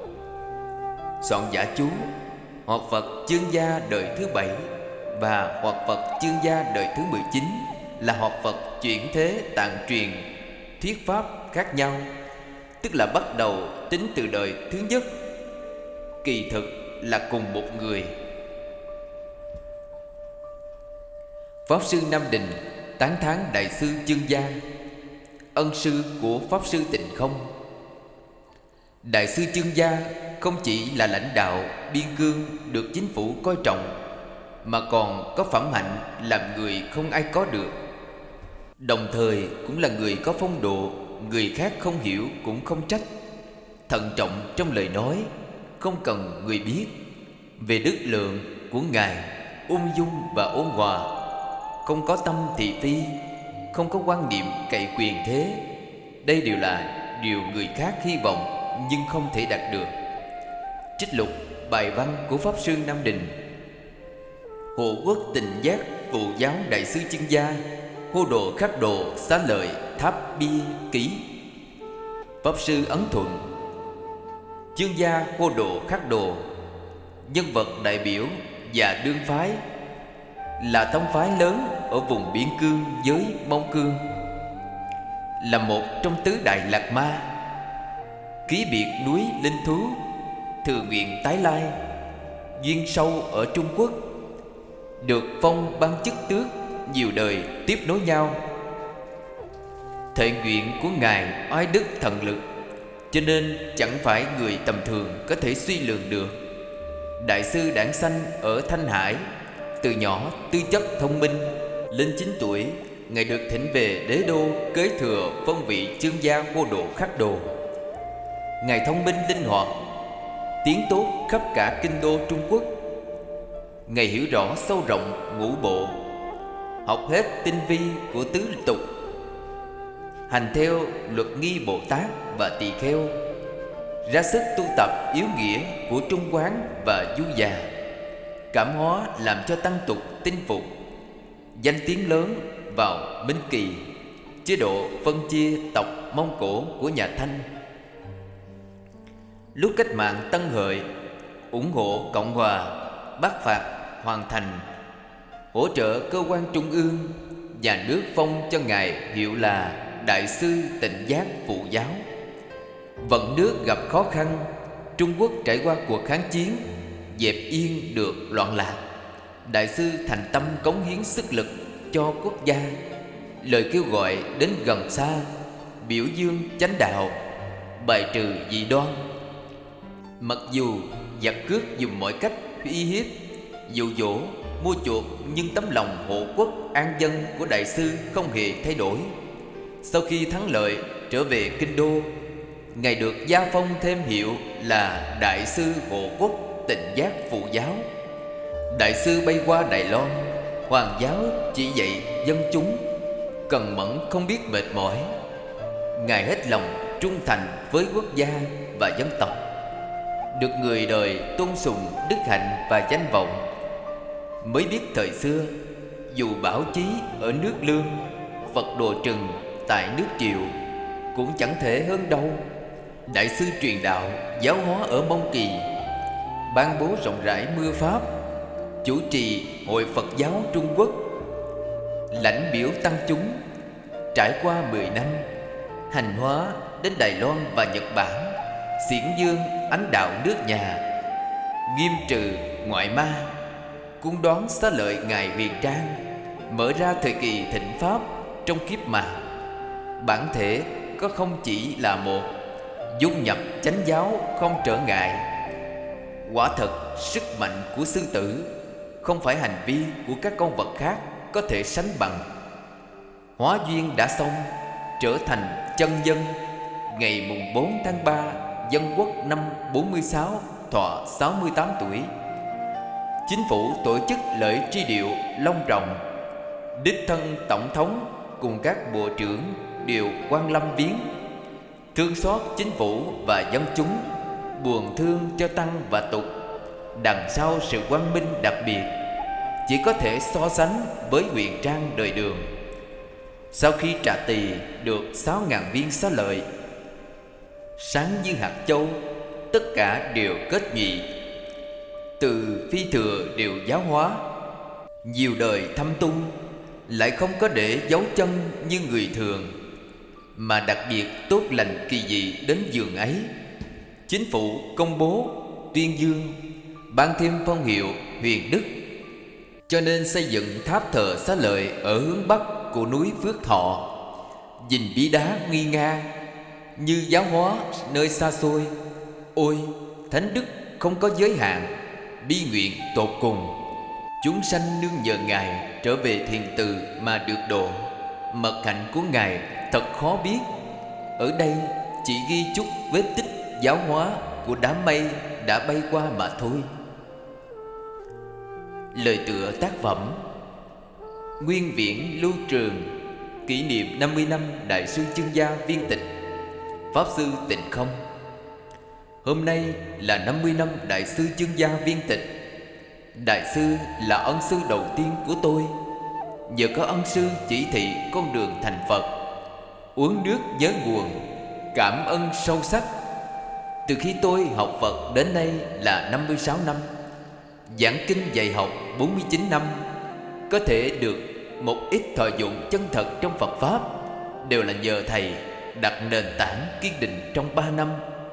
Soạn giả chú: Hoạt Phật Chương Gia đời thứ bảy và Hoạt Phật Chương Gia đời thứ mười chín là Hoạt Phật chuyển thế tạng truyền thuyết pháp khác nhau, tức là bắt đầu tính từ đời thứ nhất, kỳ thực là cùng một người. Pháp sư Nam Định tán thán đại sư Chương Gia, ân sư của pháp sư Tịnh Không. Đại sư Chương Gia không chỉ là lãnh đạo biên cương được chính phủ coi trọng, mà còn có phẩm hạnh làm người không ai có được. Đồng thời cũng là người có phong độ, người khác không hiểu cũng không trách. Thận trọng trong lời nói, không cần người biết. Về đức lượng của Ngài ung dung và ôn hòa, không có tâm thị phi, không có quan niệm cậy quyền thế. Đây đều là điều người khác hy vọng nhưng không thể đạt được. Trích lục bài văn của Pháp Sư Nam Định: Hộ quốc tình giác phụ giáo đại sư Chương Gia, hô đồ khắc đồ xá lợi tháp bia ký. Pháp Sư Ấn Thuận: Chương Gia hô đồ khắc đồ, nhân vật đại biểu và đương phái, là tông phái lớn ở vùng biên cương với Mông Cương, là một trong tứ đại lạc ma. Ký biệt núi linh thú, thừa nguyện tái lai, duyên sâu ở Trung Quốc, được phong ban chức tước, nhiều đời tiếp nối nhau. Thệ nguyện của Ngài oai đức thần lực, cho nên chẳng phải người tầm thường có thể suy lường được. Đại sư đản sanh ở Thanh Hải, từ nhỏ tư chất thông minh. Lên chín tuổi, Ngài được thỉnh về đế đô kế thừa phong vị Chương Gia hô đồ khắc đồ. Ngài thông minh linh hoạt, tiếng tốt khắp cả kinh đô Trung Quốc. Ngài hiểu rõ sâu rộng ngũ bộ, học hết tinh vi của tứ tục, hành theo luật nghi Bồ Tát và Tỳ Kheo, ra sức tu tập yếu nghĩa của Trung Quán và Du Già, cảm hóa làm cho tăng tục tin phục, danh tiếng lớn vào Minh Kỳ, chế độ phân chia tộc Mông Cổ của nhà Thanh. Lúc cách mạng Tân Hợi, ủng hộ Cộng hòa, bắt phạt hoàn thành, hỗ trợ cơ quan trung ương, nhà nước phong cho Ngài hiệu là Đại sư Tịnh Giác Phụ Giáo. Vận nước gặp khó khăn, Trung Quốc trải qua cuộc kháng chiến, dẹp yên được loạn lạc. Đại sư thành tâm cống hiến sức lực cho quốc gia, lời kêu gọi đến gần xa, biểu dương chánh đạo, bài trừ dị đoan. Mặc dù giặc cướp dùng mọi cách uy hiếp, dụ dỗ, mua chuộc, nhưng tấm lòng hộ quốc an dân của đại sư không hề thay đổi. Sau khi thắng lợi trở về kinh đô, Ngài được gia phong thêm hiệu là Đại sư hộ quốc Tịnh Giác Phụ Giáo. Đại sư bay qua Đài Loan, hoàng giáo chỉ dạy dân chúng cần mẫn không biết mệt mỏi. Ngài hết lòng trung thành với quốc gia và dân tộc, được người đời tôn sùng đức hạnh và danh vọng. Mới biết thời xưa, dù bảo chí ở nước Lương, Phật độ trừng tại nước Triệu cũng chẳng thể hơn đâu. Đại sư truyền đạo giáo hóa ở Mông Kỳ, ban bố rộng rãi mưa pháp, chủ trì Hội Phật giáo Trung Quốc, lãnh biểu tăng chúng. Trải qua mười năm, hành hóa đến Đài Loan và Nhật Bản, xiển dương ánh đạo nước nhà, nghiêm trừ ngoại ma, cung đoán xá lợi Ngài Huyền Trang, mở ra thời kỳ thịnh pháp trong kiếp mạng. Bản thể có không chỉ là một, dung nhập chánh giáo không trở ngại. Quả thật sức mạnh của sư tử không phải hành vi của các con vật khác có thể sánh bằng. Hóa duyên đã xong, trở thành chân dân. Ngày mùng bốn tháng ba Dân Quốc năm bốn mươi sáu, thọ sáu mươi tám tuổi. Chính phủ tổ chức lễ truy điệu long trọng. Đích thân tổng thống cùng các bộ trưởng đều quan lâm viếng, thương xót chính phủ và dân chúng, buồn thương cho tăng và tục. Đằng sau sự quang minh đặc biệt chỉ có thể so sánh với Huyền Trang đời Đường. Sau khi trả tỳ được sáu ngàn viên xá lợi, sáng như hạt châu, tất cả đều kết nhụy. Từ phi thừa đều giáo hóa, nhiều đời thâm tu, lại không có để dấu chân như người thường, mà đặc biệt tốt lành kỳ dị đến giường ấy. Chính phủ công bố, tuyên dương, ban thêm phong hiệu huyền đức, cho nên xây dựng tháp thờ xá lợi ở hướng bắc của núi Phước Thọ. Nhìn bí đá nguy nga như giáo hóa nơi xa xôi. Ôi, thánh đức không có giới hạn, bi nguyện tột cùng. Chúng sanh nương nhờ Ngài trở về thiền từ mà được độ. Mật hạnh của Ngài thật khó biết. Ở đây chỉ ghi chút vết tích giáo hóa của đám mây đã bay qua mà thôi. Lời tựa tác phẩm: Nguyên Viễn Lưu Trường, kỷ niệm năm mươi năm Đại sư Chương Gia viên tịch. Pháp sư Tịnh Không. Hôm nay là năm mươi năm Đại sư Chương Gia viên tịch. Đại sư là ân sư đầu tiên của tôi. Nhờ có ân sư chỉ thị con đường thành Phật, uống nước nhớ nguồn, cảm ơn sâu sắc. Từ khi tôi học Phật đến nay là năm mươi sáu năm, giảng kinh dạy học bốn mươi chín năm. Có thể được một ít thọ dụng chân thật trong Phật Pháp đều là nhờ Thầy đặt nền tảng kiên định trong ba năm.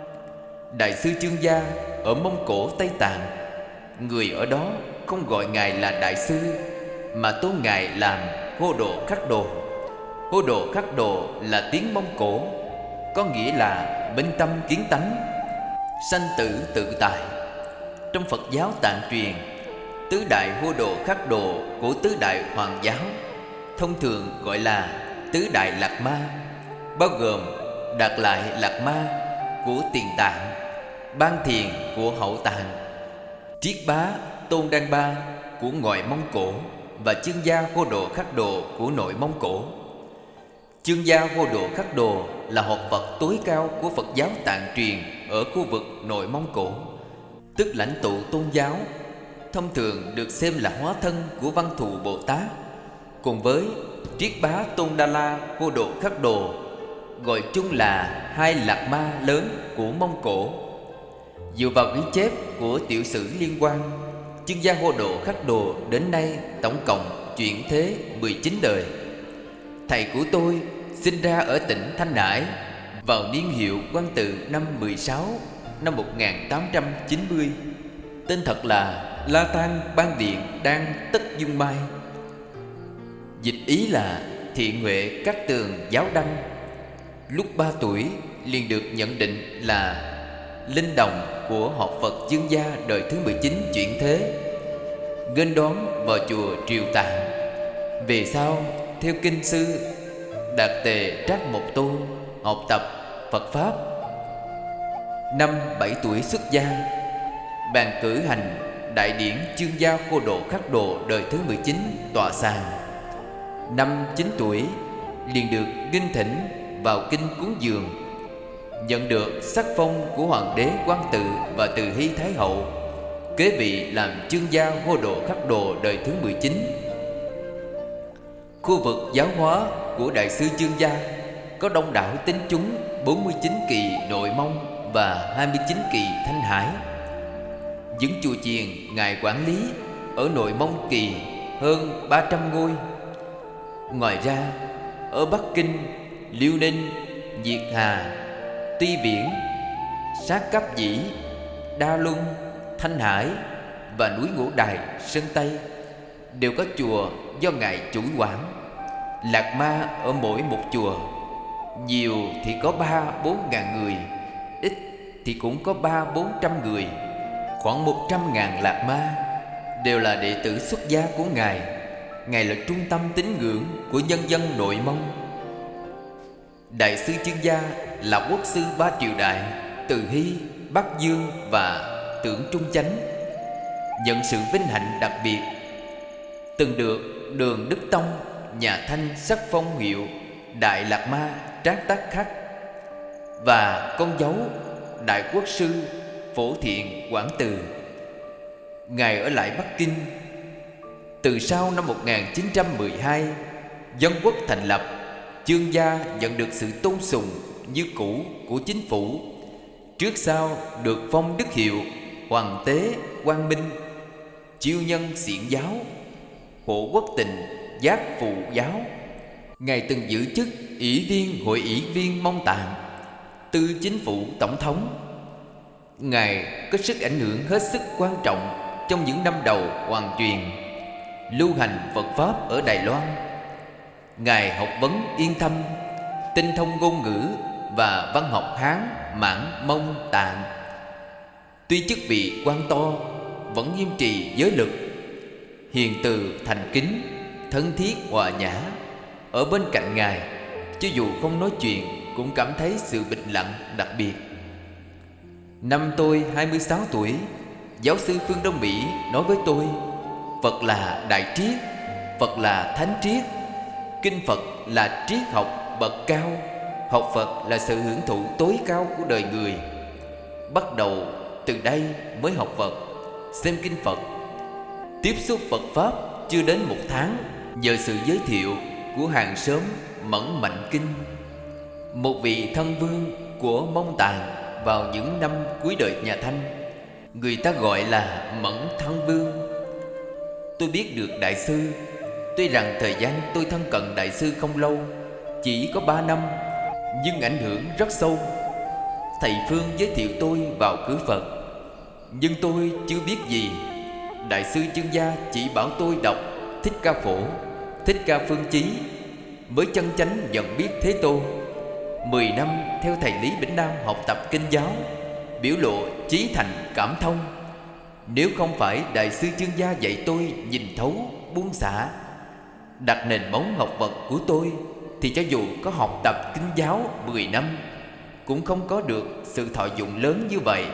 Đại sư Chương Gia ở Mông Cổ Tây Tạng, người ở đó không gọi Ngài là Đại sư, mà tôn Ngài làm Hô Độ Khắc Đồ. Hô Độ Khắc Đồ là tiếng Mông Cổ, có nghĩa là minh tâm kiến tánh, sanh tử tự tại. Trong Phật giáo Tạng truyền, tứ đại Hô Độ Khắc Đồ của tứ đại Hoàng giáo thông thường gọi là tứ đại Lạc Ma, bao gồm Đạt Lại Lạc Ma của Tiền Tạng, Ban Thiền của Hậu Tạng, Triết Bá Tôn Đan Ba của ngoại Mông Cổ và Chương Gia Hô Độ Khắc Đồ của nội Mông Cổ. Chương Gia Hô Độ Khắc Đồ là học Phật tối cao của Phật giáo Tạng truyền ở khu vực nội Mông Cổ, tức lãnh tụ tôn giáo, thông thường được xem là hóa thân của Văn Thù Bồ Tát, cùng với Triết Bá Tôn Đa La Hô Độ Khắc Đồ, gọi chung là hai Lạc Ma lớn của Mông Cổ. Dựa vào ghi chép của tiểu sử liên quan, Chương Gia Hô Độ Khắc Đồ đến nay tổng cộng chuyển thế mười chín đời. Thầy của tôi sinh ra ở tỉnh Thanh Nải vào niên hiệu Quang Tự năm mười sáu, năm một nghìn tám trăm chín mươi. Tên thật là La Tan Ban Điện Đan Tất Dung Mai, dịch ý là Thiện Huệ Cát Tường Giáo Đăng. Lúc ba tuổi, liền được nhận định là linh đồng của học Phật Dương Gia đời thứ mười chín chuyển thế, nghênh đón vào chùa Triều Tạng. Về sau theo kinh sư Đạt Tề Trác Mộc Tô học tập Phật Pháp. Năm bảy tuổi xuất gia, bàn cử hành đại điển Chương Gia Khô Độ Khắc Độ đời thứ mười chín tọa sàng. Năm chín tuổi liền được nghinh thỉnh vào kinh cúng dường, nhận được sắc phong của hoàng đế Quang Tự và Từ Hy Thái Hậu, kế vị làm Chương Gia Khô Độ Khắc Độ đời thứ mười chín. Khu vực giáo hóa của Đại sư Chương Gia có đông đảo tín chúng bốn mươi chín kỳ Nội Mông và hai mươi chín kỳ Thanh Hải. Những chùa chiền ngài quản lý ở Nội Mông Kỳ hơn ba trăm ngôi. Ngoài ra ở Bắc Kinh, Liêu Ninh, Nhiệt Hà, Tuy Viễn, Sát Cáp Dĩ, Đa Luân, Thanh Hải và núi Ngũ Đài, Sơn Tây đều có chùa do ngài chủ quản. Lạc Ma ở mỗi một chùa, nhiều thì có ba bốn ngàn người, ít thì cũng có ba bốn trăm người. Khoảng một trăm ngàn Lạc Ma đều là đệ tử xuất gia của ngài. Ngài là trung tâm tín ngưỡng của nhân dân Nội Mông. Đại sư Chương Gia là quốc sư ba triều đại Từ Hy, Bắc Dương và Tưởng Trung Chánh, nhận sự vinh hạnh đặc biệt, từng được Đường Đức Tông nhà Thanh sắc phong hiệu Đại Lạc Ma Trác Tác Khắc, và con dấu Đại Quốc sư Phổ Thiện Quảng Từ. Ngài ở lại Bắc Kinh. Từ sau năm một nghìn chín trăm mười hai, dân quốc thành lập, Chương Gia nhận được sự tôn sùng như cũ của chính phủ. Trước sau được phong đức hiệu Hoàng Tế Quang Minh, Chiêu Nhân Xiển Giáo, Hộ Quốc Tình Giác Phụ Giáo. Ngài từng giữ chức ủy viên Hội ủy viên Mông Tạng, tư chính phủ tổng thống. Ngài có sức ảnh hưởng hết sức quan trọng trong những năm đầu hoàng truyền, lưu hành Phật Pháp ở Đài Loan. Ngài học vấn Yên Thâm, tinh thông ngôn ngữ và văn học Hán, Mãn, Mông, Tạng. Tuy chức vị quan to, vẫn nghiêm trì giới luật, hiền từ thành kính, thân thiết hòa nhã. Ở bên cạnh ngài, cho dù không nói chuyện cũng cảm thấy sự bình lặng đặc biệt. Năm tôi hai mươi sáu tuổi, giáo sư Phương Đông Mỹ nói với tôi: Phật là đại triết, Phật là thánh triết, kinh Phật là triết học bậc cao, học Phật là sự hưởng thụ tối cao của đời người. Bắt đầu từ đây mới học Phật, xem kinh Phật. Tiếp xúc Phật Pháp chưa đến một tháng, nhờ sự giới thiệu của hàng xóm Mẫn Mạnh Kinh, một vị thân vương của Mông Tạng vào những năm cuối đời nhà Thanh. Người ta gọi là Mẫn Thân Vương. Tôi biết được đại sư. Tuy rằng thời gian tôi thân cận đại sư không lâu, chỉ có ba năm, nhưng ảnh hưởng rất sâu. Thầy Phương giới thiệu tôi vào cửa Phật, nhưng tôi chưa biết gì. Đại sư Chương Gia chỉ bảo tôi đọc Thích Ca Phổ, Thích Ca Phương Chí, mới chân chánh nhận biết Thế Tôn. Mười năm theo thầy Lý Bỉnh Nam học tập kinh giáo, biểu lộ chí thành cảm thông. Nếu không phải đại sư Chương Gia dạy tôi nhìn thấu, buông xả, đặt nền móng học Phật của tôi, thì cho dù có học tập kinh giáo mười năm cũng không có được sự thọ dụng lớn như vậy.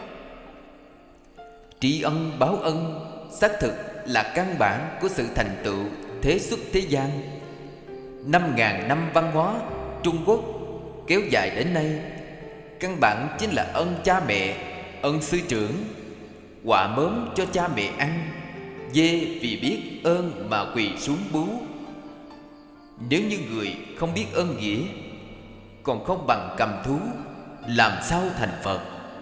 Tri ân báo ân xác thực là căn bản của sự thành tựu thế xuất thế gian. Năm ngàn năm văn hóa Trung Quốc kéo dài đến nay, căn bản chính là ân cha mẹ, ân sư trưởng. Quả mớm cho cha mẹ ăn, dê vì biết ơn mà quỳ xuống bú. Nếu như người không biết ơn nghĩa, còn không bằng cầm thú, làm sao thành Phật?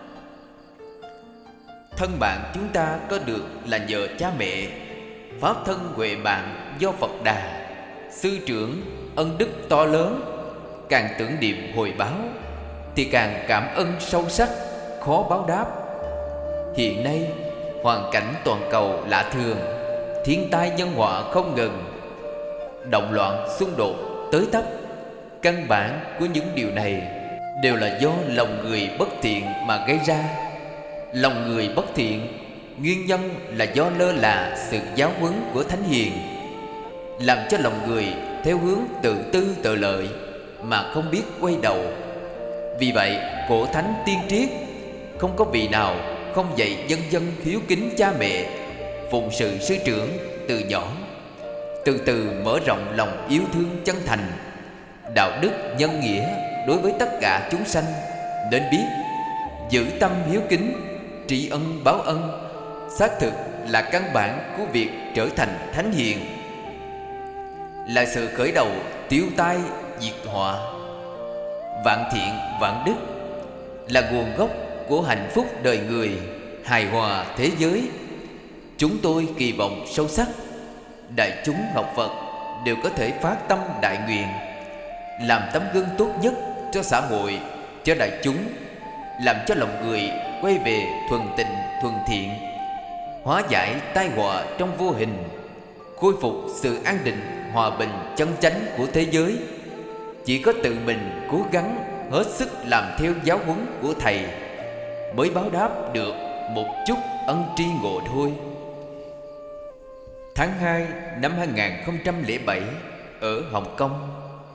Thân bạn chúng ta có được là nhờ cha mẹ. Pháp thân huệ bạn do Phật Đà, sư trưởng ân đức to lớn. Càng tưởng niệm hồi báo thì càng cảm ơn sâu sắc, khó báo đáp. Hiện nay hoàn cảnh toàn cầu lạ thường, thiên tai nhân họa không ngừng, động loạn xung đột tới tấp. Căn bản của những điều này đều là do lòng người bất thiện mà gây ra. Lòng người bất thiện, nguyên nhân là do lơ là sự giáo huấn của thánh hiền, làm cho lòng người theo hướng tự tư tự lợi mà không biết quay đầu. Vì vậy, cổ thánh tiên triết không có vị nào không dạy dân dân hiếu kính cha mẹ, phụng sự sư trưởng từ nhỏ, từ từ mở rộng lòng yêu thương chân thành, đạo đức nhân nghĩa đối với tất cả chúng sanh. Nên biết giữ tâm hiếu kính, tri ân báo ân xác thực là căn bản của việc trở thành thánh hiền, là sự khởi đầu tiêu tai diệt họa. Vạn thiện vạn đức là nguồn gốc của hạnh phúc đời người, hài hòa thế giới. Chúng tôi kỳ vọng sâu sắc đại chúng học Phật đều có thể phát tâm đại nguyện, làm tấm gương tốt nhất cho xã hội, cho đại chúng, làm cho lòng người quay về thuần tịnh thuần thiện, hóa giải tai họa trong vô hình, khôi phục sự an định hòa bình chân chánh của thế giới. Chỉ có tự mình cố gắng hết sức làm theo giáo huấn của Thầy mới báo đáp được một chút ân tri ngộ thôi. Tháng hai năm hai nghìn không trăm lẻ bảy ở Hồng Kông.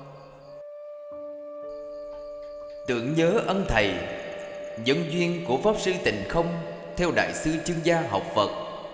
Tưởng nhớ ân Thầy, nhân duyên của Pháp Sư Tịnh Không theo Đại sư Chương Gia học Phật.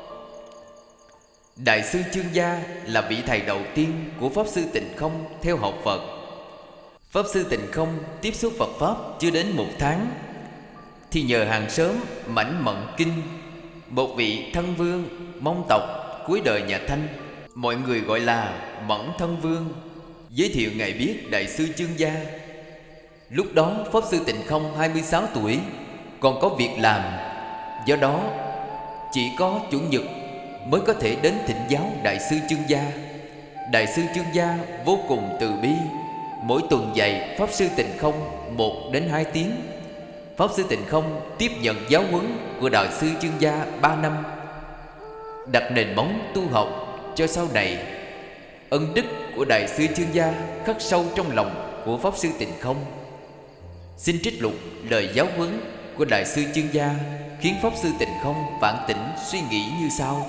Đại sư Chương Gia là vị thầy đầu tiên của Pháp Sư Tịnh Không theo học Phật. Pháp Sư Tịnh Không tiếp xúc Phật Pháp chưa đến một tháng thì nhờ hàng xóm Mãnh Mận Kinh, một vị thân vương Mông tộc cuối đời nhà Thanh, mọi người gọi là Mẫn Thân Vương, giới thiệu ngài biết Đại sư Chương Gia. Lúc đó Pháp Sư Tịnh Không hai mươi sáu tuổi, còn có việc làm, do đó chỉ có chủ nhật mới có thể đến thỉnh giáo Đại sư Chương Gia. Đại sư Chương Gia vô cùng từ bi, mỗi tuần dạy Pháp Sư Tịnh Không một đến hai tiếng. Pháp Sư Tịnh Không tiếp nhận giáo huấn của Đại sư Chương Gia ba năm, đặt nền móng tu học cho sau này. Ân đức của Đại sư Chương Gia khắc sâu trong lòng của Pháp Sư Tịnh Không. Xin trích lục lời giáo huấn của Đại sư Chương Gia, khiến Pháp Sư Tịnh Không phản tỉnh suy nghĩ như sau.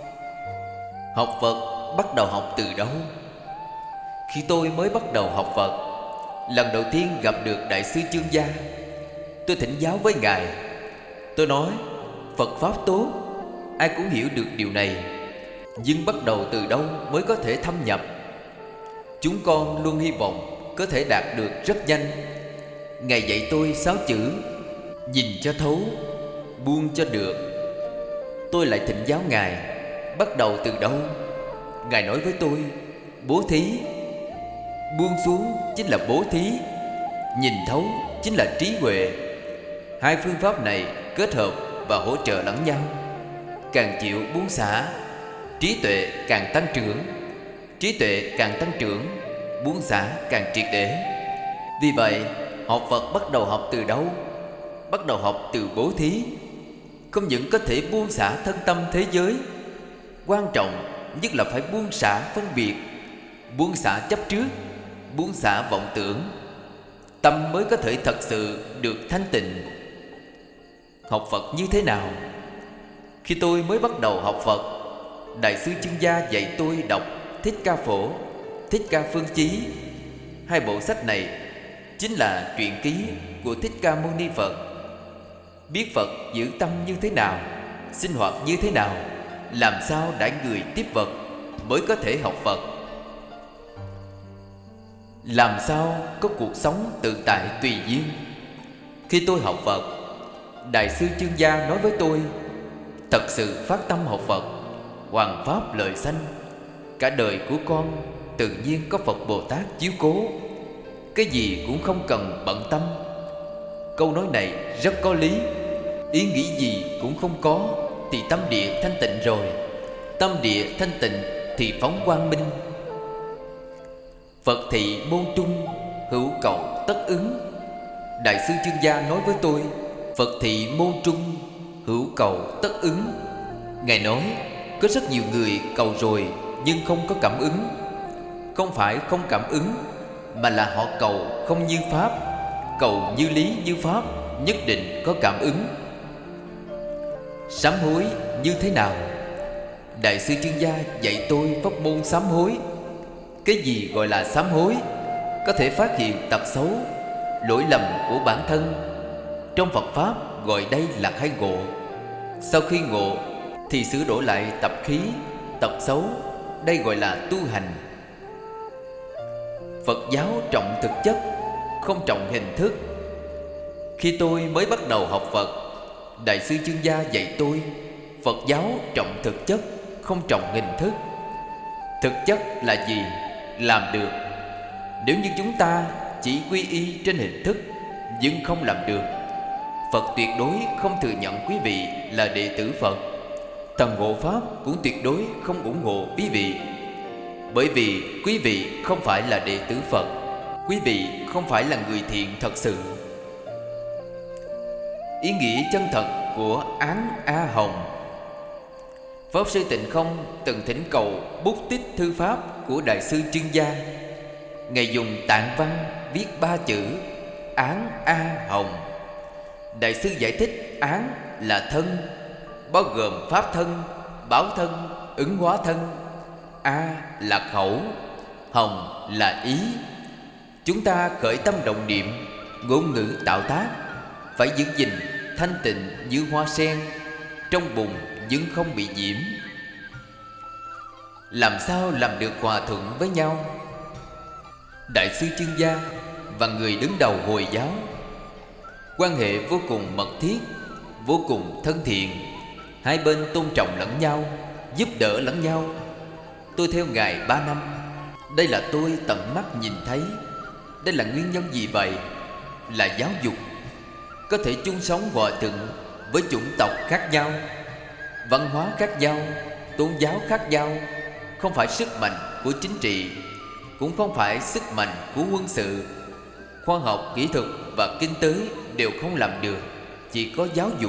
Học Phật bắt đầu học từ đâu? Khi tôi mới bắt đầu học Phật, lần đầu tiên gặp được Đại sư Chương Gia, tôi thỉnh giáo với ngài. Tôi nói Phật Pháp tốt, ai cũng hiểu được điều này, nhưng bắt đầu từ đâu mới có thể thâm nhập? Chúng con luôn hy vọng có thể đạt được rất nhanh. Ngài dạy tôi sáu chữ: nhìn cho thấu, buông cho được. Tôi lại thỉnh giáo ngài, bắt đầu từ đâu? Ngài nói với tôi, bố thí. Buông xuống chính là bố thí, nhìn thấu chính là trí huệ. Hai phương pháp này kết hợp và hỗ trợ lẫn nhau. Càng chịu buông xả, trí tuệ càng tăng trưởng. Trí tuệ càng tăng trưởng, buông xả càng triệt để. Vì vậy, học Phật bắt đầu học từ đâu? Bắt đầu học từ bố thí. Không những có thể buông xả thân tâm thế giới, quan trọng nhất là phải buông xả phân biệt, buông xả chấp trước, buông xả vọng tưởng. Tâm mới có thể thật sự được thanh tịnh. Học Phật như thế nào? Khi tôi mới bắt đầu học Phật, Đại sư Chương Gia dạy tôi đọc Thích Ca Phổ, Thích Ca Phương Chí. Hai bộ sách này chính là truyện ký của Thích Ca Mâu Ni Phật. Biết Phật giữ tâm như thế nào, sinh hoạt như thế nào, làm sao đãi người tiếp vật mới có thể học Phật. Làm sao có cuộc sống tự tại tùy duyên. Khi tôi học Phật, Đại sư Chương Gia nói với tôi, thật sự phát tâm học Phật, hoàn pháp lợi sanh. Cả đời của con tự nhiên có Phật Bồ Tát chiếu cố, cái gì cũng không cần bận tâm. Câu nói này rất có lý. Ý nghĩ gì cũng không có thì tâm địa thanh tịnh rồi. Tâm địa thanh tịnh thì phóng quang minh. Phật thị môn trung, hữu cầu tất ứng. Đại sư Chương Gia nói với tôi, Phật thị môn trung, hữu cầu tất ứng. Ngài nói có rất nhiều người cầu rồi nhưng không có cảm ứng. Không phải không cảm ứng, mà là họ cầu không như pháp, cầu như lý như pháp, nhất định có cảm ứng. Sám hối như thế nào? Đại sư Chương Gia dạy tôi pháp môn sám hối. Cái gì gọi là sám hối? Có thể phát hiện tật xấu, lỗi lầm của bản thân. Trong Phật Pháp gọi đây là khai ngộ. Sau khi ngộ thì sửa đổi lại tập khí, tật xấu. Đây gọi là tu hành. Phật giáo trọng thực chất, không trọng hình thức. Khi tôi mới bắt đầu học Phật, Đại sư Chương Gia dạy tôi Phật giáo trọng thực chất, không trọng hình thức. Thực chất là gì? Làm được. Nếu như chúng ta chỉ quy y trên hình thức nhưng không làm được, Phật tuyệt đối không thừa nhận quý vị là đệ tử Phật. Thần hộ Pháp cũng tuyệt đối không ủng hộ quý vị. Bởi vì quý vị không phải là đệ tử Phật, quý vị không phải là người thiện thật sự. Ý nghĩa chân thật của án A Hồng. Pháp Sư Tịnh Không từng thỉnh cầu bút tích thư pháp của Đại sư Chương Gia. Ngài dùng tạng văn viết ba chữ án A Hồng. Đại sư giải thích án là thân, bao gồm pháp thân, báo thân, ứng hóa thân. A là khẩu, hồng là ý. Chúng ta khởi tâm động niệm, ngôn ngữ tạo tác phải giữ gìn thanh tịnh như hoa sen, trong bùn nhưng không bị nhiễm. Làm sao làm được hòa thuận với nhau? Đại sư Chương Gia và người đứng đầu Hồi giáo quan hệ vô cùng mật thiết, vô cùng thân thiện. Hai bên tôn trọng lẫn nhau, giúp đỡ lẫn nhau. Tôi theo Ngài ba năm. Đây là tôi tận mắt nhìn thấy. Đây là nguyên nhân gì vậy? Là giáo dục. Có thể chung sống hòa thuận với chủng tộc khác nhau, văn hóa khác nhau, tôn giáo khác nhau. Không phải sức mạnh của chính trị, cũng không phải sức mạnh của quân sự. Khoa học, kỹ thuật và kinh tế đều không làm được, chỉ có giáo dục.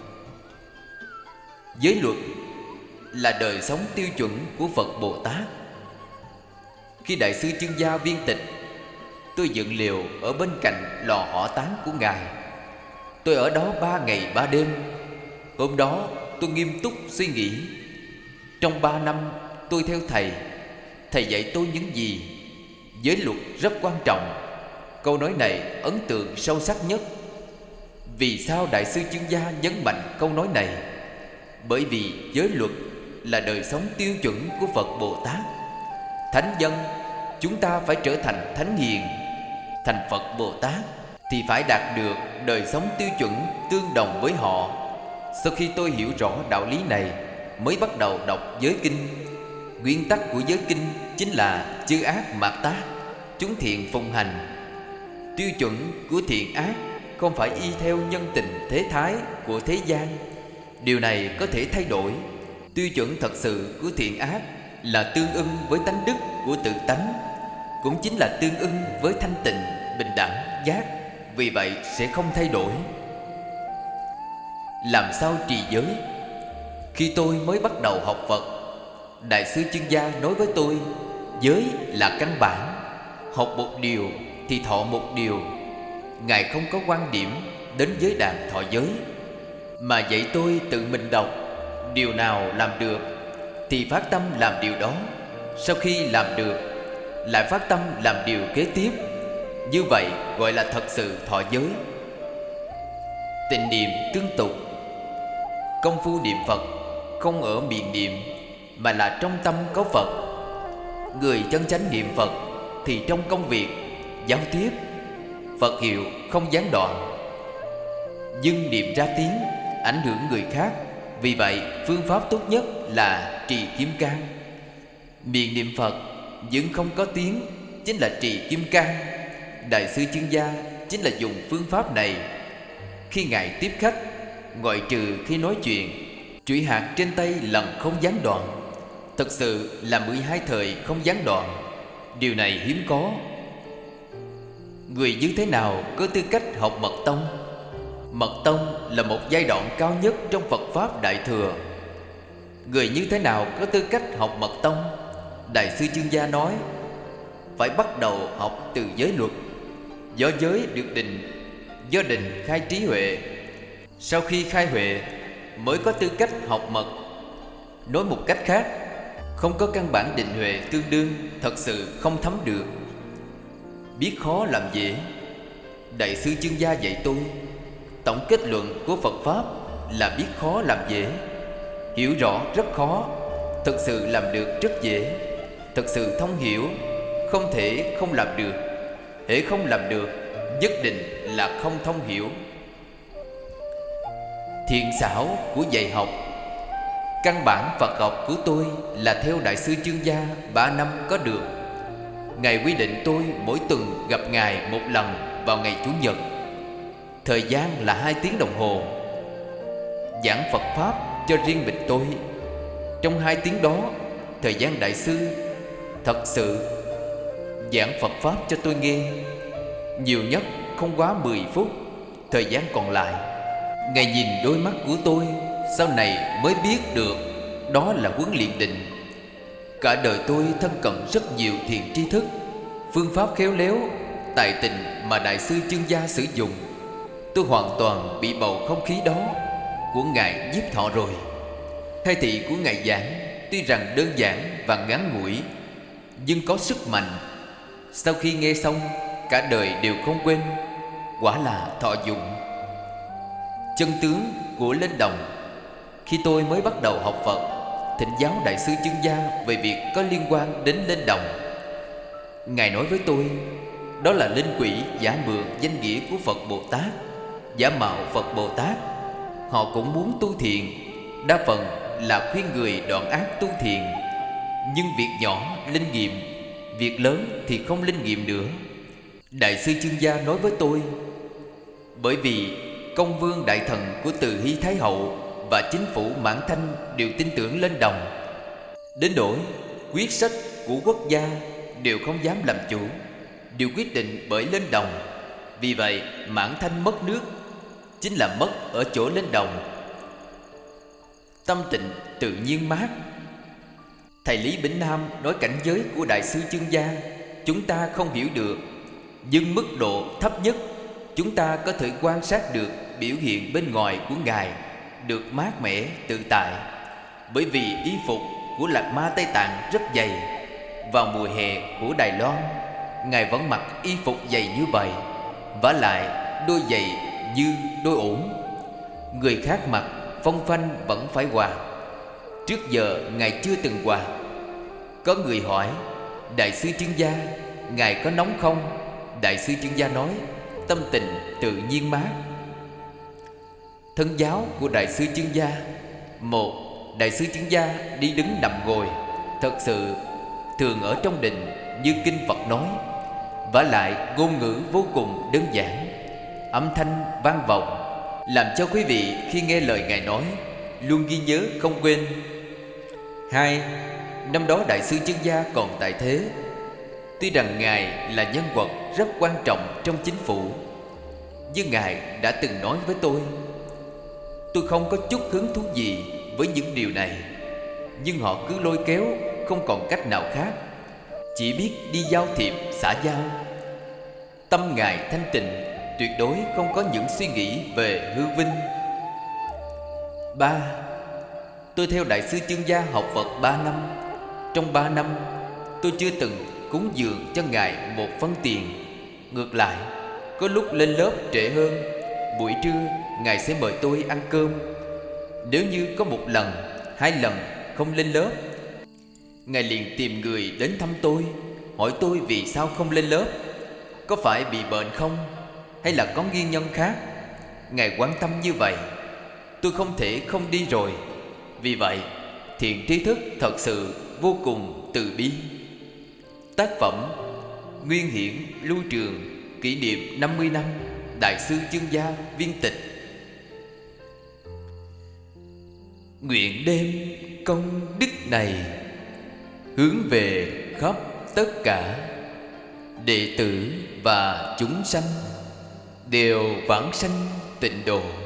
Giới luật là đời sống tiêu chuẩn của Phật Bồ Tát. Khi Đại sư Chương Gia viên tịch, tôi dựng lều ở bên cạnh lò hỏa táng của Ngài. Tôi ở đó ba ngày ba đêm. Hôm đó tôi nghiêm túc suy nghĩ. Trong ba năm tôi theo Thầy, Thầy dạy tôi những gì? Giới luật rất quan trọng. Câu nói này ấn tượng sâu sắc nhất. Vì sao Đại sư Chương Gia nhấn mạnh câu nói này? Bởi vì giới luật là đời sống tiêu chuẩn của Phật Bồ Tát. Thánh nhân, chúng ta phải trở thành thánh hiền. Thành Phật Bồ Tát thì phải đạt được đời sống tiêu chuẩn tương đồng với họ. Sau khi tôi hiểu rõ đạo lý này, mới bắt đầu đọc giới kinh. Nguyên tắc của giới kinh chính là chư ác mạt tác, chúng thiện phụng hành. Tiêu chuẩn của thiện ác không phải y theo nhân tình thế thái của thế gian. Điều này có thể thay đổi. Tiêu chuẩn thật sự của thiện ác là tương ưng với tánh đức của tự tánh, cũng chính là tương ưng với thanh tịnh, bình đẳng, giác. Vì vậy sẽ không thay đổi. Làm sao trì giới? Khi tôi mới bắt đầu học Phật, Đại sư Chương Gia nói với tôi, giới là căn bản. Học một điều thì thọ một điều. Ngài không có quan điểm đến giới đàn thọ giới, mà dạy tôi tự mình đọc. Điều nào làm được thì phát tâm làm điều đó. Sau khi làm được, lại phát tâm làm điều kế tiếp. Như vậy gọi là thật sự thọ giới. Tịnh niệm tương tục. Công phu niệm Phật không ở miệng niệm, mà là trong tâm có Phật. Người chân chánh niệm Phật thì trong công việc, giao tiếp, Phật hiệu không gián đoạn. Nhưng niệm ra tiếng ảnh hưởng người khác. Vì vậy phương pháp tốt nhất là trì kim cang. Miệng niệm Phật nhưng không có tiếng chính là trì kim cang. Đại sư Chương Gia chính là dùng phương pháp này. Khi Ngài tiếp khách, ngoại trừ khi nói chuyện, trụy hạt trên tay lần không gián đoạn. Thật sự là mười hai thời không gián đoạn. Điều này hiếm có. Người như thế nào có tư cách học Mật Tông? Mật Tông là một giai đoạn cao nhất trong Phật Pháp Đại Thừa. Người như thế nào có tư cách học Mật Tông? Đại sư Chương Gia nói phải bắt đầu học từ giới luật. Do giới được định, do định khai trí huệ. Sau khi khai huệ mới có tư cách học mật. Nói một cách khác, không có căn bản định huệ tương đương, thật sự không thấm được. Biết khó làm dễ. Đại sư Chương Gia dạy tôi, tổng kết luận của Phật Pháp là biết khó làm dễ. Hiểu rõ rất khó, thực sự làm được rất dễ. Thực sự thông hiểu, không thể không làm được. Hễ không làm được, nhất định là không thông hiểu. Thiện xảo của dạy học. Căn bản Phật học của tôi là theo Đại sư Chương Gia ba năm có được. Ngài quy định tôi mỗi tuần gặp Ngài một lần vào ngày Chủ nhật. Thời gian là hai tiếng đồng hồ. Giảng Phật Pháp cho riêng mình tôi. Trong hai tiếng đó, thời gian Đại sư thật sự giảng Phật Pháp cho tôi nghe. Nhiều nhất không quá mười phút. Thời gian còn lại, Ngài nhìn đôi mắt của tôi, sau này mới biết được đó là huấn luyện định. Cả đời tôi thân cận rất nhiều thiền tri thức, phương pháp khéo léo, tài tình mà Đại sư Chương Gia sử dụng. Tôi hoàn toàn bị bầu không khí đó của Ngài nhiếp thọ rồi. Khai thị của Ngài giảng tuy rằng đơn giản và ngắn ngủi, nhưng có sức mạnh. Sau khi nghe xong, cả đời đều không quên. Quả là thọ dụng. Chân tướng của Lên Đồng. Khi tôi mới bắt đầu học Phật, thỉnh giáo Đại sư Chương Gia về việc có liên quan đến Lên Đồng. Ngài nói với tôi, đó là linh quỷ giả mượn danh nghĩa của Phật Bồ Tát, giả mạo Phật Bồ Tát. Họ cũng muốn tu thiện, đa phần là khuyên người đoạn ác tu thiện. Nhưng việc nhỏ linh nghiệm, việc lớn thì không linh nghiệm nữa. Đại sư Chương Gia nói với tôi, bởi vì Công Vương Đại Thần của Từ Hy Thái Hậu và chính phủ Mãn Thanh đều tin tưởng Lên Đồng, đến nỗi quyết sách của quốc gia đều không dám làm chủ, đều quyết định bởi Lên Đồng. Vì vậy Mãn Thanh mất nước, chính là mất ở chỗ Lên Đồng. Tâm tịnh tự nhiên mát. Thầy Lý Bỉnh Nam nói cảnh giới của Đại sư Chương Gia chúng ta không hiểu được, nhưng mức độ thấp nhất chúng ta có thể quan sát được biểu hiện bên ngoài của Ngài được mát mẻ tự tại. Bởi vì y phục của Lạc Ma Tây Tạng rất dày. Vào mùa hè của Đài Loan, Ngài vẫn mặc y phục dày như vậy. Vả lại đôi giày như đôi ổn. Người khác mặc phong phanh vẫn phải quạt. Trước giờ Ngài chưa từng quạt. Có người hỏi, Đại sư Chương Gia, Ngài có nóng không? Đại sư Chương Gia nói, tâm tình tự nhiên mát. Thân giáo của Đại sư Chương Gia. Một, Đại sư Chương Gia đi đứng nằm ngồi thật sự thường ở trong đình như kinh Phật nói. Vả lại ngôn ngữ vô cùng đơn giản, âm thanh vang vọng, làm cho quý vị khi nghe lời Ngài nói luôn ghi nhớ không quên. Hai, năm đó Đại sư Chương Gia còn tại thế. Tuy rằng Ngài là nhân vật rất quan trọng trong chính phủ, nhưng Ngài đã từng nói với tôi, tôi không có chút hứng thú gì với những điều này, nhưng họ cứ lôi kéo, không còn cách nào khác, chỉ biết đi giao thiệp xã giao. Tâm Ngài thanh tịnh, tuyệt đối không có những suy nghĩ về hư vinh. Ba, tôi theo Đại sư Chương Gia học Phật ba năm. Trong ba năm, tôi chưa từng cúng dường cho Ngài một phân tiền. Ngược lại, có lúc lên lớp trễ hơn, buổi trưa Ngài sẽ mời tôi ăn cơm. Nếu như có một lần, hai lần không lên lớp, Ngài liền tìm người đến thăm tôi, hỏi tôi vì sao không lên lớp, có phải bị bệnh không, hay là có nguyên nhân khác. Ngài quan tâm như vậy, tôi không thể không đi rồi. Vì vậy, thiện tri thức thật sự vô cùng từ bi. Tác phẩm Nguyên Hiển Lưu Trường kỷ niệm năm mươi năm Đại sư Chương Gia viên tịch. Nguyện đem công đức này hướng về khắp tất cả đệ tử và chúng sanh đều vãng sanh tịnh độ.